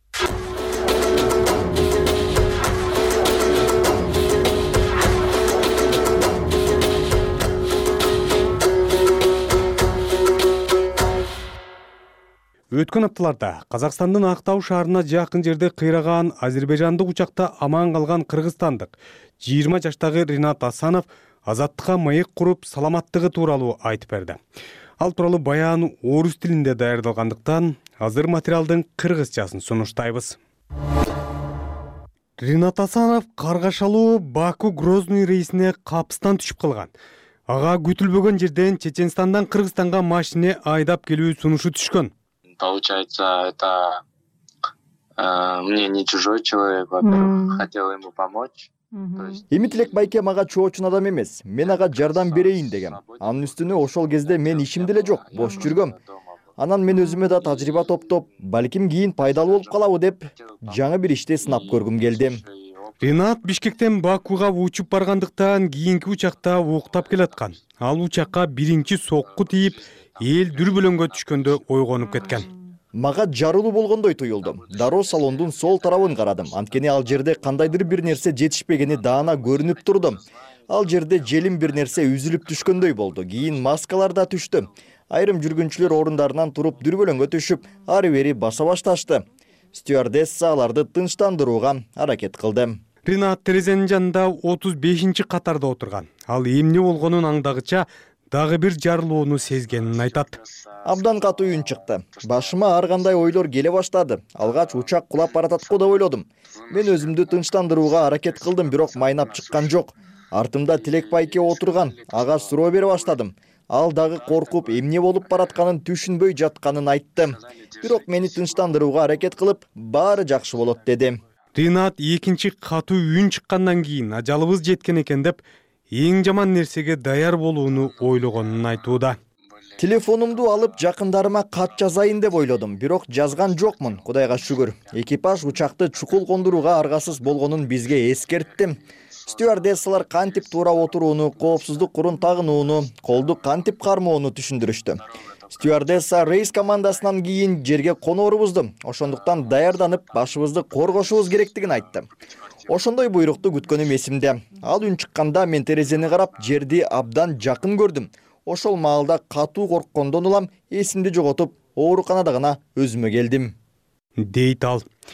Өткөн апталарда Казакстандын Актау шаарына жакын жерде кыйраган азербайжандык учакта аман калган кыргызстандык жыйырма жаштагы Ринат Асанов азаттыкка маек куруп саламаттыгы тууралуу айтып берди. Ал тууралуу баян орус тилинде даярдалгандыктан азыр материалдын кыргызчасын сунуштайбыз. Ринат Асанов Каргашалуу Баку Грозный рейсине капыстан түшүп калган. Ага күтүлбөгөн жерден Чеченстандан Кыргызстанга машине айдап келүү сунушу түшкөн. Получается, это э, мне не чужой человек, во-первых, хотел ему помочь. Эми тилек байке мага чоочун адам эмес. Мен ага жардам берейин дегем. Анын үстүнө ошол кезде мен ишим деле жок, бош жүргөм. Анан мен өзүмө да тажрыйба топтоп, балким кийин пайдалуу болуп калабы деп, жаңы бир ишти сынап көргүм келди. Ринат Бишкектен Бакуга учуп баргандыктан кийинки учакта уктап келаткан. Ал учакка биринчи сокку тийип, эл дүрбөлөңгө түшкөндө ойгонуп кеткен. Мага жарылуу болгондой туюлду. Дароо салондун сол тарабын карадым. Анткени ал жерде кандайдыр бир нерсе жетишпегени даана көрүнүп турду. Ал жерде желим бир нерсе үзүлүп түшкөндөй болду. Кийин маскалар да түштү. Айрым жүргүнчүлөр орундарынан туруп дүрбөлөңгө түшүп, ары бери баса башташты. Стюардесса аларды тынчтандырууга аракет кылды. Ринат терезенин жанында отуз бешинчи катарда отурган. Ал эмне болгонун аңдагыча дагы бир жарылууну сезгенин айтат. Абдан катуу үн чыкты. Башыма ар кандай ойлор келе баштады. Алгач учак кулап баратат го деп ойлодум. Мен өзүмдү тынчтандырууга аракет кылдым, бирок майнап чыккан жок. Артымда Тилек байке отурган. Ага суроо бере баштадым. Ал дагы коркуп, эмне болуп баратканын түшүнбөй жатканын айтты. Бирок мени тынчтандырууга аракет кылып, баары жакшы болот деди. Ринат экинчи катуу үн чыккандан кийин ажалыбыз жеткен экен деп, эң жаман нерсеге даяр болууну ойлогонун айтууда. Телефонумду алып жакындарыма кат жазайын деп ойлодум, бирок жазган жокмун, Кудайга шүгүр. Экипаж учакты чукул кондурууга аргасыз болгонун бизге эскертти. Стюардессалар кантип туура отурууну, коопсуздук курун тагынууну, колду кантип кармоону түшүндүрүштү. Стюардесса рейс командасынан кийин жерге коноорубузду, ошондуктан даярданып, башыбызды коргошубуз керектигин айтты. Ошондой буйрукту күткөнүм эсимде. Ал үн чыкканда мен терезени карап, жерди абдан жакын көрдүм. Ошол маалда катуу корккондон улам эсимди жоготуп, ооруканада гана өзүмө келдим. Дейт ал.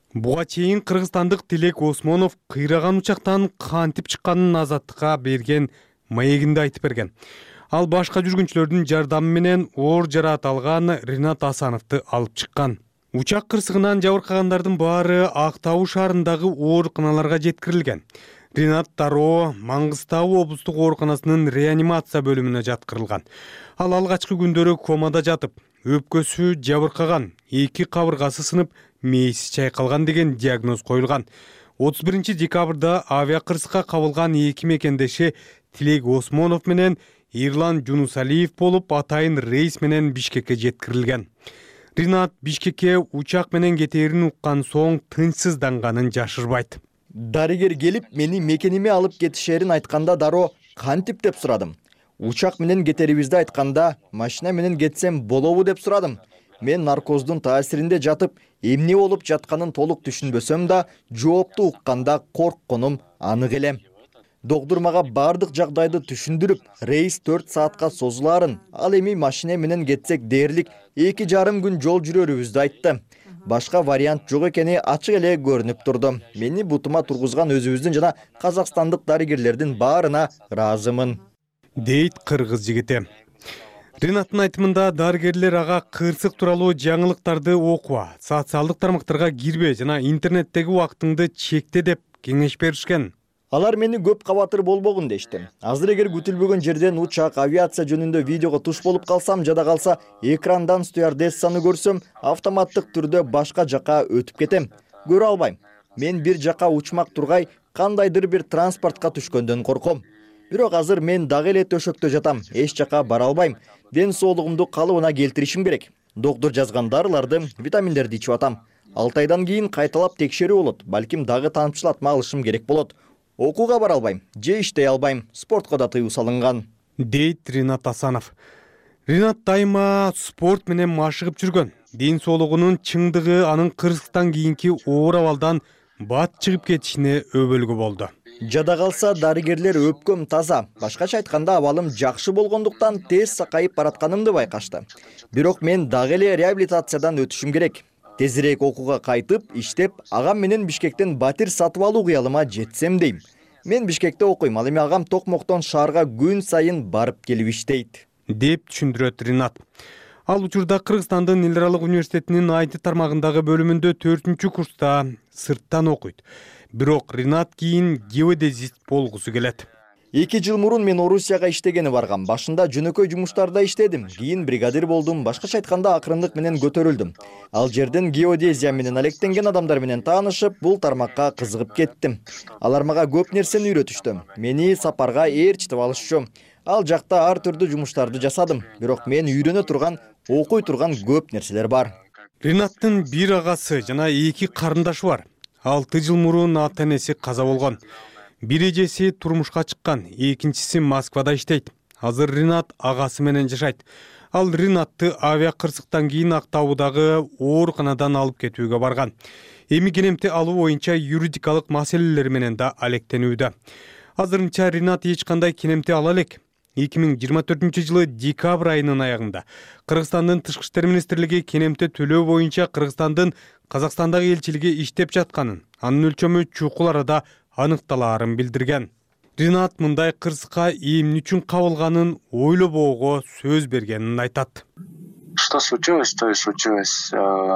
Буга чейин кыргызстандык Тилек Осмонов кыйраган учактан кантип чыкканын Азаттыкка берген маегинде айтып берген. Ал башка жүргүнчүлөрдүн жардамы менен оор жараат алган Ринат Асановду алып чыккан. Учак кырсыгынан жабыркагандардын баары Ак Тау шаарындагы ооруканаларга жеткирилген. Ринат Дароо Маңгыстау облустук ооруканасынын реанимация бөлүмүнө жаткырылган. Ал алгачкы күндөрү комада жатып, өпкөсү жабыркаган, эки кабыргасы сынып, мээси чайкалган деген диагноз коюлган. отуз биринчи декабрда авиакырсыкка кабылган эки мекендеши Тилек Осмонов менен Ирлан Жунусалиев болуп, атайын рейс менен Бишкекке жеткирилген. Ринат Бишкекке учак менен кетээрин уккан соң тынчсызданганын жашырбайт. Дарыгер келип, мени мекениме алып кетишерин айтканда Дароо кантип деп сурадым. Учак менен кетерибизди айтканда, машина менен кетсем болобу деп сурадым. Мен наркоздун таасиринде жатып, эмне болуп жатканын толук түшүнбөсөм да, жоопту укканда коркконум анык эле. Доктор мага бардык жагдайды түшүндүрүп, рейс төрт саатка созулаарын, ал эми машина менен кетсек дээрлик эки жарым күн жол жүрөрүбүздү айтты. Башка вариант жок экени ачык эле көрүнүп турду. Мени бутума тургузган өзүбүздүн жана казакстандык дарыгерлердин баарына ыраазымын, дейт кыргыз жигити. Ринаттын айтымында дарыгерлер ага кырсык тууралуу жаңылыктарды окуба, социалдык тармактарга кирбе жана интернеттеги убактыңды чекте деп кеңеш беришкен. Алар мени көп кабатыр болбогун дешти. Азыр эгер күтүлбөгөн жерден учак, авиация жөнүндө видеого туш болуп калсам, жада калса экрандан стюардессаны көрсөм, автоматтык түрдө башка жака өтүп кетем. Көрө албайм. Мен бир жака учмак тургай, кандайдыр бир транспортко түшкөндөн корком. Бирок азыр мен дагы эле төшөктө жатам, эч жака бара албайм. Ден соолугумду калыбына келтиришим керек. Доктор жазган дарыларды, витаминдерди ичип атам. алты айдан кийин кайталап текшерүү болот. Балким дагы тамчылатма алышым керек болот. Окууга бара албайм, же иштей албайм, спортко да тыюу салынган, дейт Ринат Асанов. Ринат дайыма спорт менен машыгып жүргөн. Ден соолугунун чыңдыгы анын кырсыктан кийинки оор абалдан бат чыгып кетишине өбөлгү болду. Жада калса дарыгерлер өпкөм таза. Башкача айтканда абалым жакшы болгондуктан тез сакайып баратканымды байкашты. Бирок мен дагы эле реабилитациядан өтүшүм керек. Тезирээк окууга кайтып, иштеп, агам менен Бишкектен батир сатып алуу кыялыма жетсем дейм. Мен Бишкекте окуйм, ал эми агам Токмоктон шаарга күн сайын барып келип иштейт, деп түшүндүрөт Ринат. Ал учурда Кыргызстандын эл аралык университетинин айти тармагындагы бөлүмүндө төртүнчү курста сырттан окуйт. Бирок Ринат кийин геодезист болгусу келет. эки жыл мурун мен Орусияга иштегени баргам. Башында жөнөкөй жумуштарда иштедим. Кийин бригадир болдум. Башкача айтканда акырындык менен көтөрүлдүм. Ал жерден геодезия менен алектенген адамдар менен таанышып, бул тармакка кызыгып кеттим. Алар мага көп нерсени үйрөтүштү. Мени сапарга ээрчитип алышчу. Ал жакта ар түрдүү жумуштарды жасадым. Бирок мен үйрөнө турган, окуй турган көп нерселер бар. Ринаттын бир агасы жана эки карындашы бар. алты жыл мурун ата энеси каза болгон. Бир эжеси турмушка чыккан, экинчиси Москвада иштейт. Азыр Ринат агасы менен жашайт. Ал Ринатты авиакырсыктан кийин Ак Таудагы ооруканадан алып кетүүгө барган. Эми кенемти алуу боюнча юридикалык маселелер менен да алектенүүдө. Азырынча Ринат эч кандай кенемти ала элек. эки миң жыйырма төртүнчү жылы декабрь айынын аягында Кыргызстандын Тышкы иштер министрлиги кенемти төлөө боюнча Кыргызстандын Казакстандагы элчилиги иштеп жатканын, анын өлчөмү чукул арада аныкталаарын билдирген. Ринат мындай кырсыкка эмне үчүн кабылганын ойлобоого сөз бергенин айтат. Что случилось, то и случилось.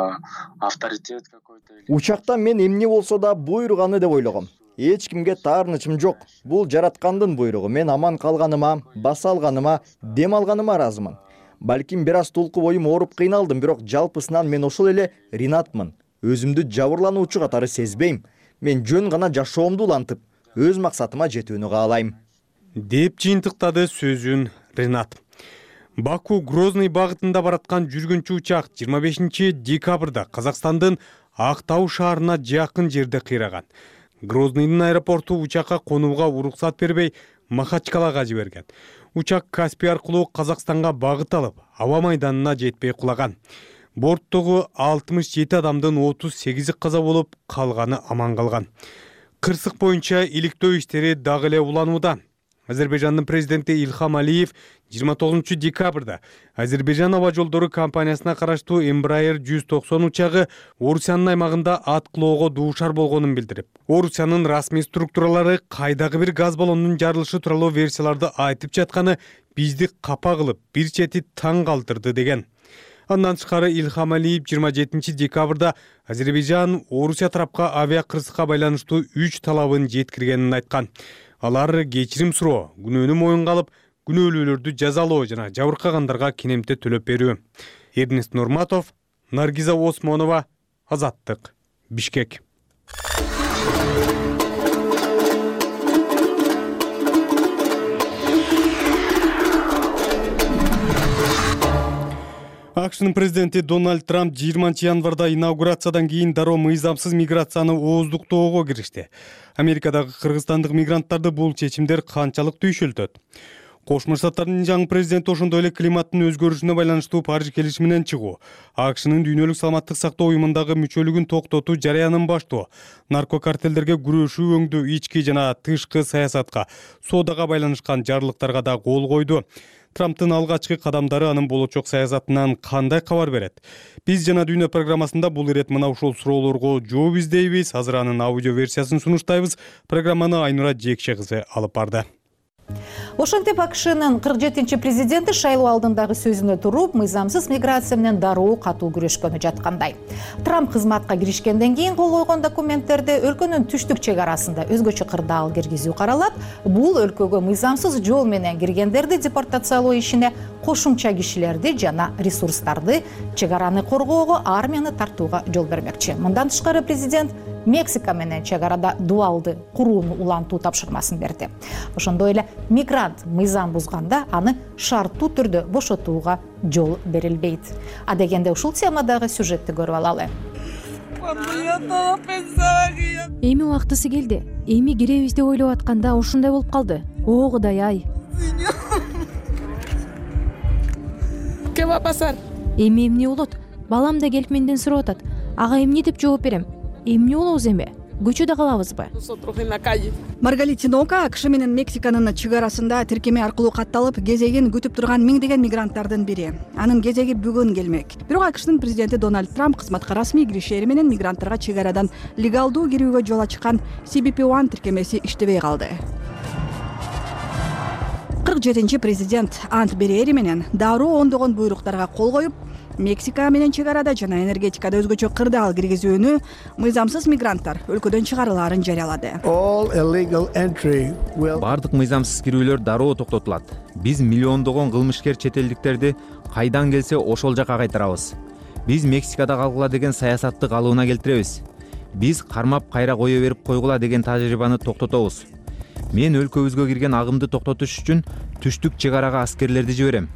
Авторитет какой-то. Учакта мен эмне болсо да буйруганы деп ойлогом. Эч кимге таарынычым жок. Бул жараткандын буйругу. Мен аман калганыма, баса алганыма, дем алганыма ыраазымын. Балким бир аз толку боюм ооруп кыйналдым, бирок жалпысынан мен ошол эле Ринатмын. Өзүмдү жабырлануучу катары сезбейм. Мен жөн гана жашоомду улантып, өз максатыма жетүүнү каалайм, деп жыйынтыктады сөзүн Ринат. Баку Грозный багытында бараткан жүргүнчү учак жыйырма бешинчи декабрда Казакстандын Ак Тау шаарына жакын жерде кыйраган. Грознийдин аэропорту учакка конууга уруксат бербей Махачкалага жиберген. Учак Каспий аркылуу Казакстанга багыт алып, аба майданына жетпей кулаган. Борттогу алтымыш жети адамдын отуз сегизи каза болуп, калганы аман калган. Кырсык боюнча иликтөө иштери дагы эле уланууда. Азербайжандын президенти Илхам Алиев жыйырма тогузунчу декабрда Азербайжан аба жолдору компаниясына караштуу Embraer жүз токсон учагы Орусиянын аймагында аткылоого дуушар болгонун билдирип, Орусиянын расмий структуралары кайдагы бир газ баллонунун жарылышы тууралуу версияларды айтып жатканы бизди капа кылып, бир чети таң калтырды деген. Андан тышкары Илхам Алиев жыйырма жетинчи декабрда Азербайжан Орусия тарапка авиа кырсыкка байланыштуу үч талабын жеткиргенин айткан. Алар кечирим суроо, күнөөнү моюнга алып, күнөөлүүлөрдү жазалоо жана жабыркагандарга кинемте төлөп берүү. Эрнест Нурматов, Наргиза Осмонова, Азаттык, Бишкек. АКШнын президенти Дональд Трамп жыйырманчы январда инаугурациядан кийин дароо мыйзамсыз миграцияны ооздуктоого киришти. Америкадагы кыргызстандык мигранттарды бул чечимдер канчалык түйшөлтөт? Кошмо Штаттардын жаңы президенти ошондой эле климаттын өзгөрүшүнө байланыштуу Париж келишиминен чыгуу, АКШнын дүйнөлүк саламаттык сактоо уюмундагы мүчөлүгүн токтотуу жарыянын баштоо, наркокартелдерге күрөшүү өңдүү ички жана тышкы саясатка, соодага байланышкан жарлыктарга да кол койду. Трамптын алгачкы кадамдары анын болочок саясатынан кандай кабар берет? Биз жана дүйнө программасында бул ирет мына ушул суроолорго жооп издейбиз. Азыр анын аудио версиясын сунуштайбыз. Программаны Айнура Жекше кызы алып барды. Ошентип АКШнын кырк жетинчи президенти шайлоо алдындагы сөзүнө туруп, мыйзамсыз миграция менен дароо катуу күрөшкөнү жаткандай. Трамп кызматка киришкенден кийин кол койгон документтерде өлкөнүн түштүк чек арасында өзгөчө кырдаал киргизүү каралат. Бул өлкөгө мыйзамсыз жол менен киргендерди депортациялоо ишине, кошумча кишилерди жана ресурстарды, чек араны коргоого, армияны тартууга жол бермекчи. Мындан тышкары президент Мексика менен чек арада дуалды курууну улантуу тапшырмасын берди. Ошондой эле мигрант мыйзам бузганда аны шарттуу түрдө бошотууга жол берилбейт. А дегенде ушул темадагы сюжетти көрүп алалы. Эми убактысы келди. Эми киребиз деп ойлоп атканда ушундай болуп калды. О Кудай ай. Ке va pasar? Эми эмне болот? Балам да келип менден сурап атат. Ага эмне деп жооп берем? Эмне болобуз эми? Көчөдө калабызбы? Маргалит Тинока АКШ менен Мексиканын чек арасында тиркеме аркылуу катталып, кезегин күтүп турган миңдеген мигранттардын бири. Анын кезеги бүгүн келмек. Бирок АКШнын президенти Дональд Трамп кызматка расмий киришери менен мигранттарга чек арадан легалдуу кирүүгө жол ачкан си би пи один тиркемеси иштебей калды. кырк жетинчи президент ант берери менен дароо ондогон буйруктарга кол коюп, Мексика менен чек арада жана энергетикада өзгөчө кырдаал киргизүүнү, мыйзамсыз мигранттар өлкөдөн чыгарылаарын жарыялады. Бардык мыйзамсыз кирүүлөр дароо токтотулат. Биз миллиондогон кылмышкер чет элдиктерди кайдан келсе ошол жака кайтарабыз. Биз Мексикада калгыла деген саясатты калыбына келтиребиз. Биз кармап кайра кое берип койгула деген тажрыйбаны токтотобуз. Мен өлкөбүзгө кирген агымды токтотуш үчүн түштүк чек арага аскерлерди жиберем.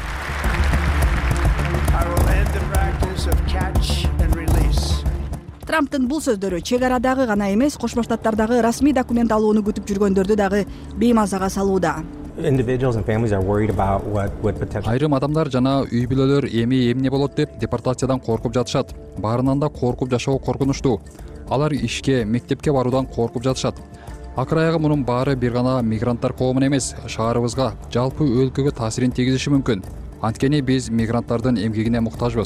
Трамптын бул сөздөрү чек арадагы гана эмес, Кошмо Штаттардагы расмий документ алууну күтүп жүргөндөрдү дагы беймазага салууда. Айрым адамдар жана үй бүлөлөр эми эмне болот деп депортациядан коркуп жатышат. Баарынан да коркуп жашоо коркунучтуу. Алар ишке, мектепке баруудан коркуп жатышат. Акыр аягы мунун баары бир гана мигранттар коомуна эмес, шаарыбызга, жалпы өлкөгө таасирин тийгизиши мүмкүн. Анткени биз мигранттардын эмгегине муктажбыз.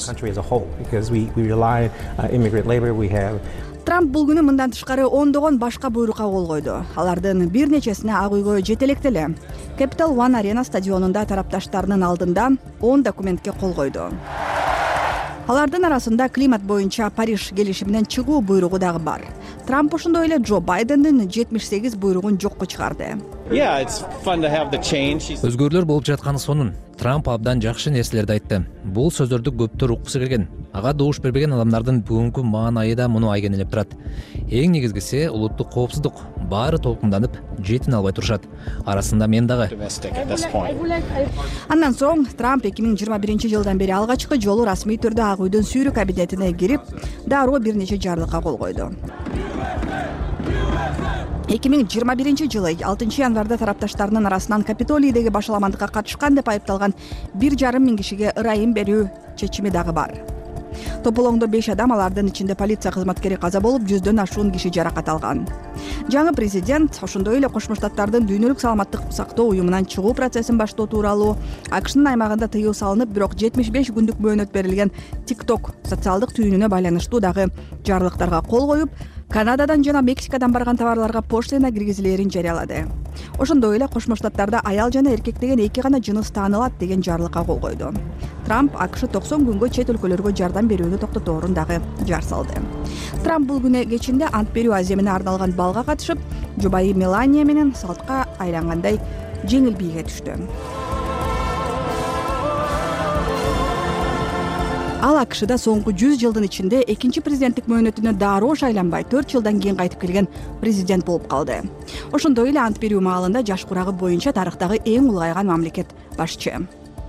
Трамп бул күнү мындан тышкары ондогон башка буйрукка кол койду. Алардын бир нечесине ак үйгө жете электе эле. Capital One Arena стадионунда тарапташтарынын алдында он документке кол койду. Алардын арасында климат боюнча Париж келишиминен чыгуу буйругу дагы бар. Трамп ошондой эле Джо Байдендин жетимиш сегиз буйругун жокко чыгарды. Өзгөрүүлөр болуп жатканы сонун. Трамп абдан жакшы нерселерди айтты. Бул сөздөрдү көптөр уккусу келген. Ага добуш бербеген адамдардын бүгүнкү маанайы да муну айгинелеп турат. Эң негизгиси улуттук коопсуздук. Баары толкунданып, жетин албай турушат. Арасында мен дагы. Андан соң Трамп эки миң жыйырма биринчи жылдан бери алгачкы жолу расмий түрдө Ак үйдүн сүйрүү кабинетине кирип, дароо бир нече жарлыкка кол койду. эки миң жыйырма биринчи жылы алтынчы январда тарапташтарынын арасынан Капитолийдеги башаламандыкка катышкан деп айыпталган бир жарым миң кишиге ырайым берүү чечими дагы бар. тополоңдо беш адам, алардын ичинде полиция кызматкери каза болуп, жүздөн ашуун киши жаракат алган. Жаңы президент ошондой эле Кошмо Штаттардын дүйнөлүк саламаттык сактоо уюмунан чыгуу процессин баштоо тууралуу, АКШнын аймагында тыюу салынып, бирок жетимиш беш күндүк мөөнөт берилген TikTok социалдык түйүнүнө байланыштуу дагы жарлыктарга кол коюп, Канададан жана Мексикадан барган товарларга поштина киргизилерин жарыялады. Ошондой эле Кошмо Штаттарда аял жана эркек деген эки гана жыныс таанылат деген жарлыкка кол койду. Трамп АКШ токсон күнгө чет өлкөлөргө жардам берүүнү токтоторун дагы жар салды. Трамп бул күнү кечинде ант берүү аземине арналган балга катышып, жубайы Мелания менен салтка айлангандай жеңил бийге түштү. Ал АКШда соңку жүз жылдын ичинде экинчи президенттик мөөнөтүнө дароо шайланбай төрт жылдан кийин кайтып келген президент болуп калды. Ошондой эле ант берүү маалында жаш курагы боюнча тарыхтагы эң улгайган мамлекет башчы.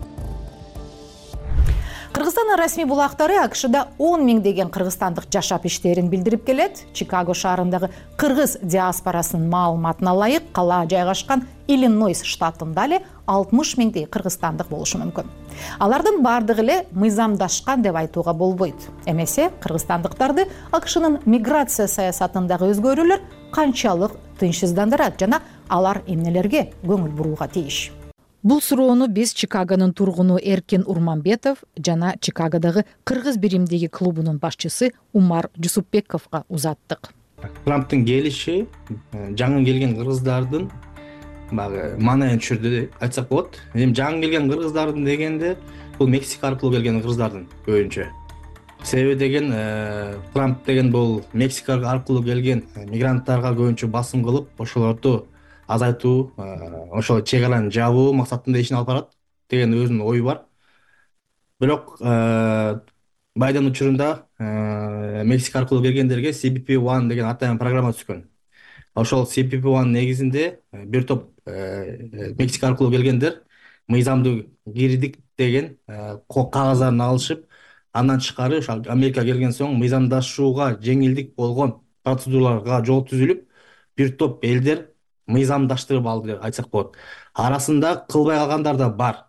Кыргызстандын расмий булактары АКШда он миңдеген кыргызстандык жашап иштерин билдирип келет. Чикаго шаарындагы кыргыз диаспорасынын маалыматына ылайык, кала жайгашкан Иллинойс штатында эле алтымыш миңдей кыргызстандык болушу мүмкүн. Алардын бардыгы эле мыйзамдашкан деп айтууга болбойт. Эмесе кыргызстандыктарды АКШнын миграция саясатындагы өзгөрүүлөр канчалык тынчсыздандырат жана алар эмнелерге көңүл бурууга тийиш? Бул суроону биз Чикагонун тургуну Эркин Урманбетов жана Чикагодагы кыргыз биримдиги клубунун башчысы Умар Жусупбековго узаттык. Трамптын келиши жаңы келген кыргыздардын баягы маанайын түшүрдү деп айтсак болот. Эми жаңы келген кыргыздардын дегенде бул Мексика аркылуу келген кыргыздардын көбүнчө. Себеби деген Трамп деген бул Мексика аркылуу келген мигранттарга көбүнчө басым кылып, ошолорду азайтуу, ошол чек араны жабуу максатында ишин алып барат деген өзүнүн ою бар. Бирок Байден учурунда Мексика аркылуу келгендерге си би пи один деген атайын программа түшкөн. Ошол си би пи один негизинде бир топ Мексика аркылуу келгендер мыйзамдуу кирдик деген кагаздарын алышып, андан тышкары ошол Америкага келген соң мыйзамдашууга жеңилдик болгон процедураларга жол түзүлүп, бир топ элдер мыйзамдаштырып алды деп айтсак болот. Арасында кылбай калгандар да бар.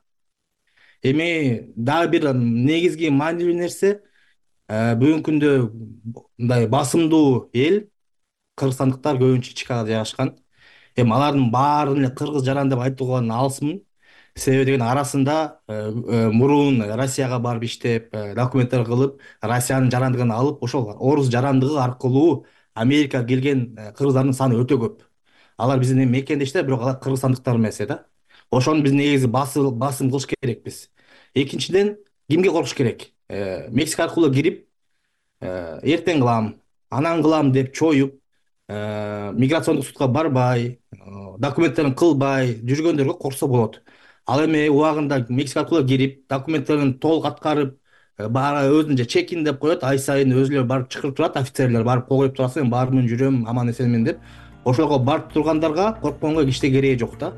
Эми дагы бир негизги маанилүү нерсе, бүгүнкү күндө мындай басымдуу эл кыргызстандыктар көбүнчө Чикагода жайгашкан. Эми алардын баарын эле кыргыз жаран деп айтууга алысмын. Себеби деген арасында мурун Россияга барып иштеп, документтер кылып, Россиянын жарандыгын алып, ошол орус жарандыгы аркылуу Америкага келген кыргыздардын саны өтө көп. Алар биздин мекендештер, бирок алар кыргызстандыктар эмес да. Ошону биз негизи басым кылыш керекпиз. Экинчиден, кимге коркуш керек? Мексика аркылуу кирип, эртең кылам, анан кылам деп чоюп, миграциондук судка барбай, документтерин кылбай жүргөндөргө корксо болот. Ал эми убагында Мексика аркылуу кирип, документтерин толук аткарып, өзүнчө чекин деп коет, ай сайын өзүлөр барып чакырып турат, офицерлер барып коюп турасың, мен бармын, жүрөм, аман эсенмин деп. Ошолго барып тургандарга коркконго кичте кереги жок да.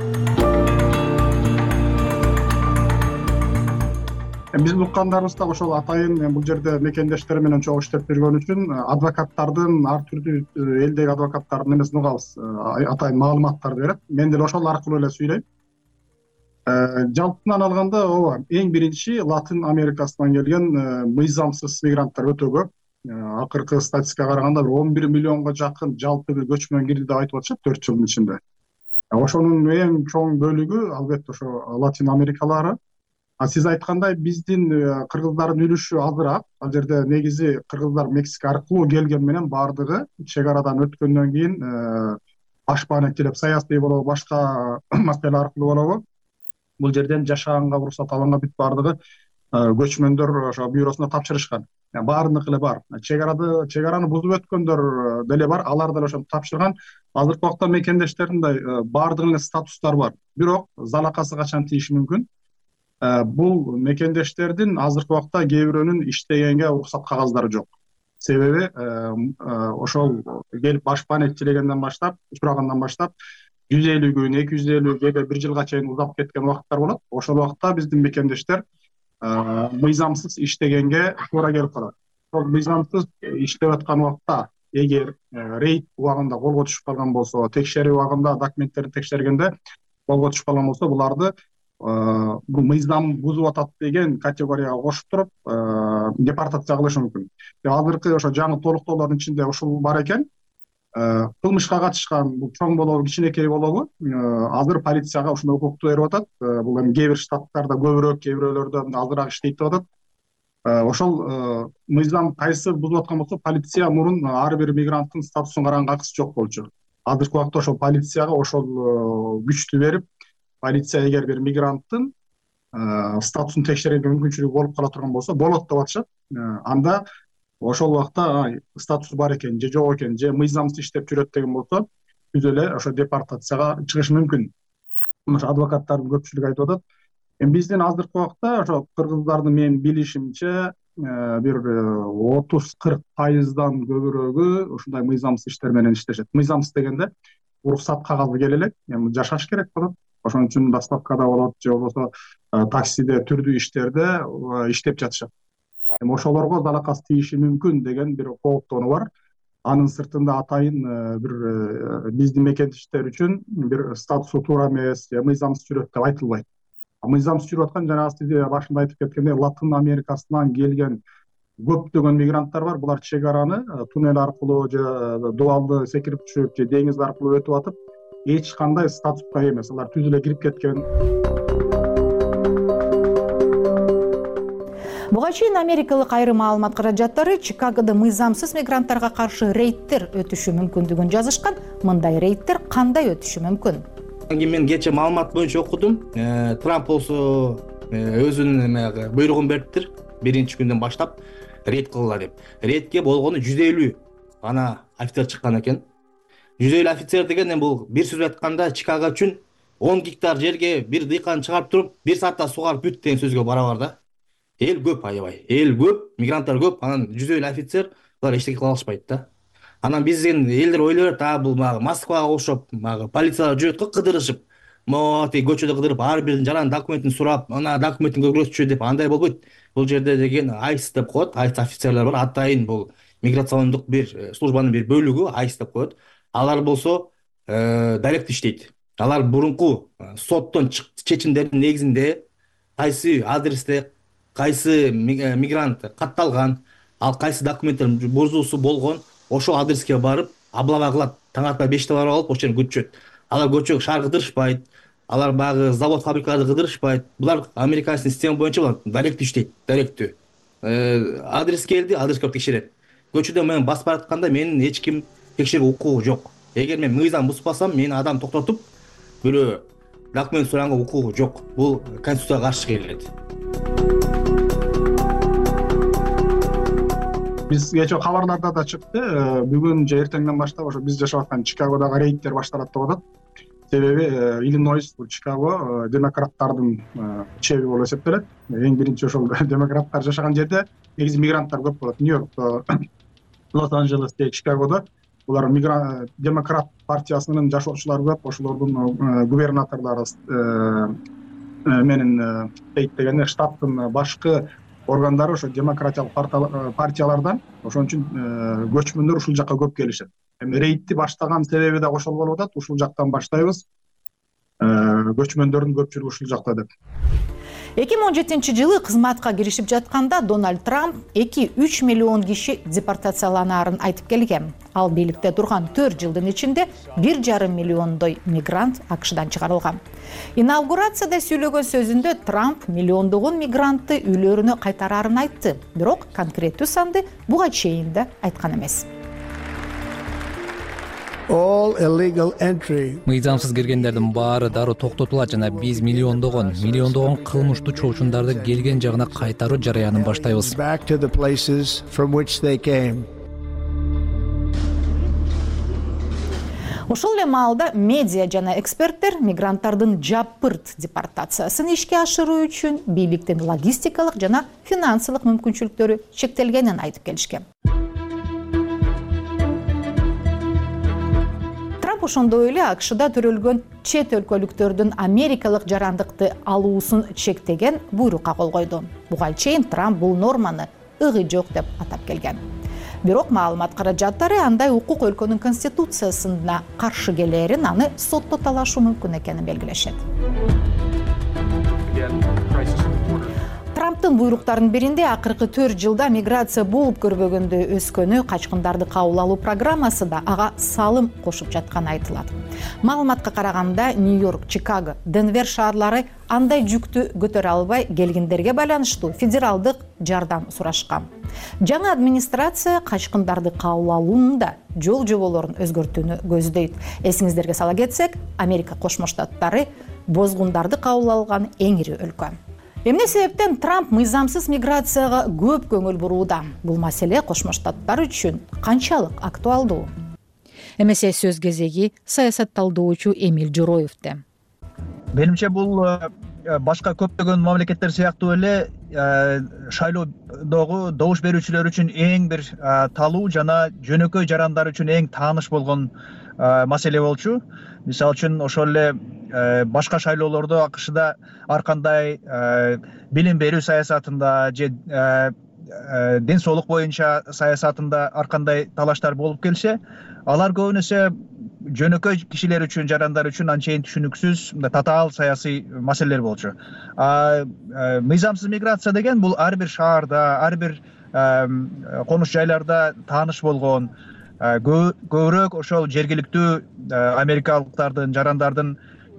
Биз уккандарыбызда ошол атайын бул жерде мекендештер менен чогуу иштеп жүргөн үчүн адвокаттардын ар түрдүү элдеги адвокаттардын эмесин угабыз, атайын маалыматтарды берет. Мен деле ошол аркылуу эле сүйлөйм. Жалпынан алганда, ооба, эң биринчи Латын Америкасынан келген мыйзамсыз мигранттар өтө көп. Акыркы статистикага караганда он бир миллионго жакын жалпы бир көчмөн кирди деп айтып атышат төрт жылдын ичинде. Ошонун эң чоң бөлүгү албетте ошо Латин Америкалары. А сиз айткандай, биздин кыргыздардын үлүшү азыраак. Ал жерде негизи кыргыздар Мексика аркылуу келген менен бардыгы чек арадан өткөндөн кийин башпааны тилеп саясий болобу, башка маселе аркылуу болобу, бул жерден жашаганга уруксат алганга бүт бардыгы көчмөндөр ошо бюросуна тапшырышкан. Баарыныкы эле бар. Чек арады, чек араны бузуп өткөндөр деле бар, алар деле ошону тапшырган. Азыркы убакта мекендештердин баардыгынын статустары бар. Бирок залакасы качан тийиши мүмкүн. Бул мекендештердин азыркы убакта кээ бирөөнүн иштегенге уруксат кагаздары жок. Себеби ошол келип башпааны тилегенден баштап, сурагандан баштап жүз элүү күн, эки жүз элүү, кээде бир жылга чейин узап кеткен убакыттар болот. Ошол убакта биздин мекендештер мыйзамсыз иштегенге туура келип калат. Ошол мыйзамсыз иштеп аткан убакта эгер рейд убагында колго түшүп калган болсо, текшерүү убагында документтерди текшергенде колго түшүп калган болсо, буларды бул мыйзам бузуп атат деген категорияга кошуп туруп депортация кылышы мүмкүн. Азыркы ошо жаңы толуктоолордун ичинде ушул бар экен. Кылмышка катышкан бул чоң болобу, кичинекей болобу, азыр полицияга ушундай укукту берип атат. Бул эми кээ бир штаттарда көбүрөөк, кээ бирөөлөрдө азыраак иштейт деп атат. Ошол мыйзам кайсы бузуп аткан болсо, полиция мурун ар бир мигранттын статусун караганга акысы жок болчу. Азыркы убакта ошол полицияга ошол күчтү берип, полиция эгер бир мигранттын статусун текшерүүгө мүмкүнчүлүгү болуп кала турган болсо, болот деп атышат. Анда ошол убакта статусу бар экен, же жок экен, же мыйзамсыз иштеп жүрөт деген болсо, түз эле ошо депортацияга чыгышы мүмкүн. Ошо адвокаттардын көпчүлүгү айтып атат. Эми биздин азыркы убакта ошо кыргыздардын менин билишимче бир отуз кырк пайыздан көбүрөөгү ушундай мыйзамсыз иштер менен иштешет. Мыйзамсыз дегенде уруксат кагазы келе элек, эми жашаш керек болот. Ошон үчүн доставкада болот, же болбосо таксиде, түрдүү иштерде иштеп жатышат. Эми ошолорго залакасы тийиши мүмкүн деген бир кооптонуу бар. Анын сыртында атайын бир биздин мекендештер үчүн бир статусу туура эмес, мыйзамсыз жүрөт деп айтылбайт. Мыйзамсыз жүрүп аткан, жанагы сиз башында айтып кеткендей, Латын Америкасынан келген көптөгөн мигранттар бар. Булар чек араны туннель аркылуу же дубалды секирип түшүп, же деңиз аркылуу өтүп атып, эч кандай статуска эмес, алар түз эле кирип кеткен. Буга чейин америкалык айрым маалымат каражаттары Чикагода мыйзамсыз мигранттарга каршы рейдтер өтүшү мүмкүндүгүн жазышкан. Мындай рейдтер кандай өтүшү мүмкүн? Мен кече маалымат боюнча окудум. Трамп болсо өзүнүн буйругун бериптир. Биринчи күндөн баштап рейд кылгыла деп. Рейдке болгону жүз элүү гана офицер чыккан экен. жүз элүү офицер деген бул бир сөз айтканда Чикаго үчүн он гектар жерге бир дыйкан чыгарып туруп, бир саатта сугарып бүт деген сөзгө барабар да. Эл көп, аябай. Эл көп, мигранттар көп, анан жүз элүү офицер булар эчтеке кыла алышпайт да. Анан биздин элдер ойлойт, а бул Москвага окшоп, полиция жүрөт го кыдырышып, моти көчөдө кыдырып, ар биринин жаран документин сурап, ана документин көрсөтчү деп андай болбойт. Бул жерде деген айс деп коет, айс офицерлер бар, атайын бул миграциондук бир службанын бир бөлүгү айс деп коет. Алар болсо директ иштейт. Алар бурунку соттон чечимдердин негизинде кайсы адресте кайсы мигрант катталган, ал кайсы документтер бузуусу болгон, ошол адреске барып облава кылат. Таң атпай беште барып алып, ошол жерге күтүшөт. Алар көчөгө шаар кыдырышпайт, алар багы завод фабрикаларды кыдырышпайт. Булар американский система боюнча директ иштейт, директтүү. Адрес келди, адреске текшерет. Көчөдө мен басып баратканда менин эч ким текшерүү укугу жок. Эгер мен мыйзам бузбасам, мени адам токтотуп, бирөө документ суранга укугу жок. Бул конституцияга каршы келет. Биз кечээ кабарларда да чыкты. Бүгүн же эртеңден баштап ошо биз жашап аткан Чикагодагы рейдтер башталат деп атат. Себеби Иллинойс, бул Чикаго демократтардын чеби болуп эсептелет. Эң биринчи ошол демократтар жашаган жерде негизи мигранттар көп болот. Нью-Йоркто, Лос-Анджелесте, Чикагодо булар демократ партиясынын жашоочулары көп, ошолордун губернаторлору менен дейт дегенде штаттын башкы органдары ошо демократиялык партиялардан, ошон үчүн көчмөндөр ушул жакка көп келишет. Эми рейдти баштаган себеби да ошол болуп атат. Ушул жактан баштайбыз. Көчмөндөрдүн көпчүлүгү ушул жакта деп. эки миң он жетинчи жылы кызматка киришип жатканда Дональд Трамп эки үч миллион киши депортацияланаарын айтып келген. Ал бийликте турган төрт жылдын ичинде бир жарым миллиондой мигрант АКШдан чыгарылган. Инаугурацияда сүйлөгөн сөзүндө Трамп миллиондогон мигрантты үйлөрүнө кайтарарын айтты. Бирок конкреттүү санды буга чейин да айткан эмес. All illegal entry. Мыйзамсыз киргендердин баары дароо токтотулат жана биз миллиондогон, миллиондогон кылмыштуу чоочундарды келген жагына кайтаруу жараянын баштайбыз. Back to the places from which they came. Ошол эле маалда медиа жана эксперттер мигранттардын жапырт депортациясын ишке ашыруу үчүн бийликтин логистикалык жана финансылык мүмкүнчүлүктөрү чектелгенин айтып келишкен. Трамп ошондой эле АКШда төрөлгөн чет өлкөлүктөрдүн америкалык жарандыкты алуусун чектеген буйрукка кол койду. Буга чейин Трамп бул норманы ыгы жок деп атап келген. Бирок маалымат каражаттары андай укук өлкөнүн конституциясына каршы келерин, аны сотто талашуу мүмкүн экенин белгилешет. Трамптын буйруктарынын биринде акыркы төрт жылда миграция болуп көрбөгөндө өскөнү, качкындарды кабыл алуу программасы да ага салым кошуп жатканы айтылат. Маалыматка караганда Нью-Йорк, Чикаго, Денвер шаарлары андай жүктү көтөрө албай келгендерге байланыштуу федералдык жардам сурашкан. Жаңы администрация качкындарды кабыл алуунун да жол жоболорун өзгөртүүнү көздөйт. Эсиңиздерге сала кетсек, Америка Кошмо Штаттары бозгундарды кабыл алган эң ири өлкө. Эмне себептен Трамп мыйзамсыз миграцияга көп көңүл бурууда? Бул маселе Кошмо Штаттар үчүн канчалык актуалдуу? Эмесе сөз кезеги саясатталдоочу Эмиль Жороевде. Менимче бул башка көптөгөн мамлекеттер сыяктуу эле шайлоодогу добуш берүүчүлөр үчүн эң бир талуу жана жөнөкөй жарандар үчүн эң тааныш болгон маселе болчу. Мисалы үчүн ошол эле башка шайлоолордо АКШда ар кандай билим берүү саясатында же ден соолук боюнча саясатында ар кандай талаштар болуп келсе, алар көбүнесе жөнөкөй кишилер үчүн, жарандар үчүн анчейин түшүнүксүз, татаал саясий маселелер болчу. Мыйзамсыз миграция деген бул ар бир шаарда, ар бир конуш жайларда тааныш болгон, көбүрөөк ошол жергиликтүү америкалыктардын, жарандардын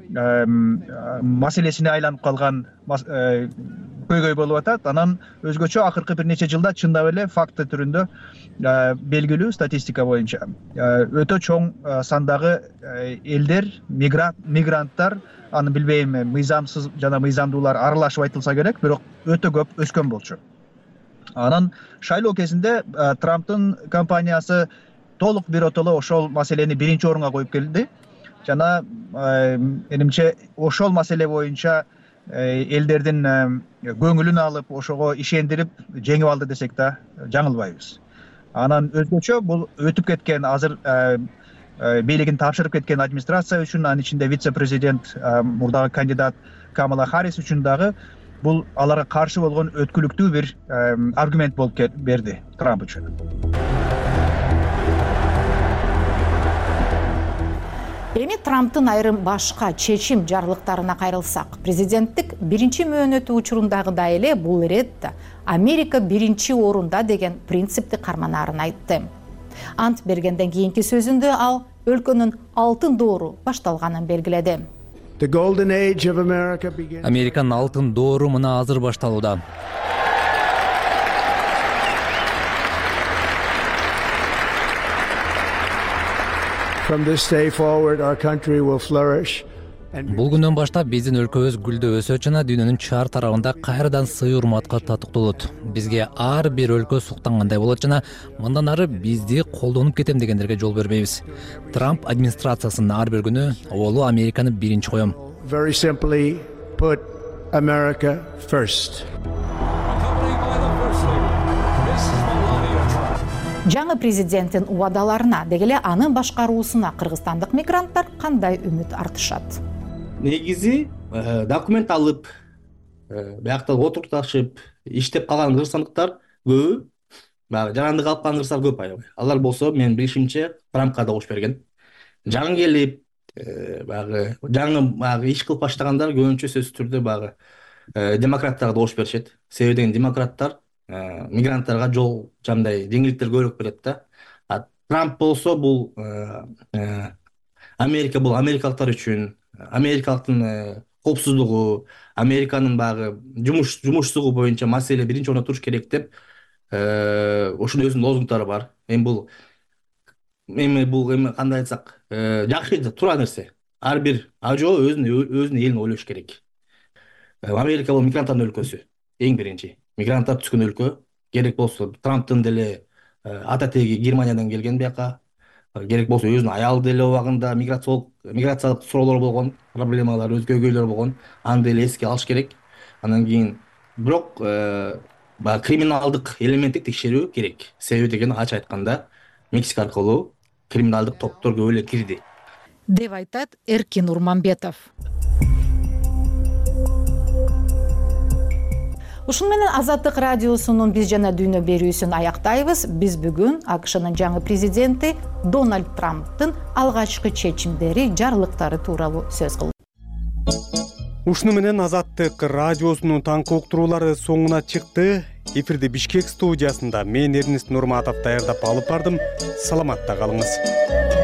маселесине айланып калган көйгөй болуп атат. Анан өзгөчө акыркы бир нече жылда чындап эле факты түрүндө белгилүү статистика боюнча өтө чоң сандагы элдер, мигранттар, аны билбейм, мыйзамсыз жана мыйзамдуулар аралашып айтылса керек, бирок өтө көп өскөн болчу. Анан шайлоо кезинде Трамптын компаниясы толук биротоло ошол маселени биринчи орунга коюп келди. Жана менимче ошол маселе боюнча элдердин көңүлүн алып, ошого ишендирип жеңип алды десек да жаңылбайбыз. Анан өзгөчө бул өтүп кеткен, азыр бийлигин тапшырып кеткен администрация үчүн, анын ичинде вице-президент, мурдагы кандидат Камала Харрис үчүн дагы бул аларга каршы болгон өткүлүктүү бир аргумент болуп берди Трамп үчүн. Эми Трамптын айрым башка чечим жарлыктарына кайрылсак, президенттик биринчи мөөнөтү учурундагыдай эле бул иретте Америка биринчи орунда деген принципти карманаарын айтты. Ант бергенден кийинки сөзүндө ал өлкөнүн алтын доору башталганын белгиледи. Американын алтын доору мына азыр башталууда. From this day forward, our country will flourish. Бул күндөн баштап биздин өлкөбүз гүлдөп өсөт жана дүйнөнүн чар тарабында кайрадан сый урматка татыктуулот. Бизге ар бир өлкө суктангандай болот жана мындан ары бизди колдонуп кетем дегендерге жол бербейбиз. Трамп администрациясынын ар бир күнү оболу Американы биринчи коем. Very simply put America first. Жаңы президенттин убадаларына, дегеле анын башкаруусуна кыргызстандык мигранттар кандай үмүт артышат? Негизи документ алып, биякта отурташып, иштеп калган кыргызстандыктар көбү, баягы жарандык алып калган кыргыздар көп аябай. Алар болсо менин билишимче Трампка добуш берген. Жаңы келип, баягы жаңы баягы иш кылып баштагандар көбүнчө сөзсүз түрдө баягы демократтарга добуш беришет. Себеби деген демократтар мигранттарга жол жандай жеңилдиктер көбүрөөк берет да. Трамп болсо бул Америка бул америкалыктар үчүн, америкалыктын коопсуздугу, Американын баягы жумуш жумушсугу боюнча маселе биринчи орунда туруш керек деп ошонун өзүнүн лозунгдары бар. Эми бул эми бул эми кандай айтсак, жакшы туура нерсе. Ар бир ажо өзүнүн өзүнүн элин ойлош керек. Америка бул мигранттардын өлкөсү, эң биринчи. Мигранттар түшкөн өлкө, керек болсо Трамптын деле ата теги Германиядан келген бияка, керек болсо өзүнүн аялы деле убагында миграциялык миграциялык суроолор болгон, проблемалар, өзгөгөйлөр болгон, аны деле эске алыш керек. Андан кийин бирок баягы криминалдык элементтик текшерүү керек. Себеби деген ачык айтканда Мексика аркылуу криминалдык топтор көп эле кирди деп айтат Эркин Урманбетов. Ушун менен Азаттык радиосунун биз жана дүйнө берүүсүн аяктайбыз. Биз бүгүн АКШнын жаңы президенти Дональд Трамптын алгачкы чечимдери, жарлыктары тууралуу сөз кылдык. Ушуну менен Азаттык радиосунун таңкы уктуруулары соңуна чыкты. Эфирди Бишкек студиясында мен Эрнест Нурматов даярдап алып бардым. Саламатта калыңыз.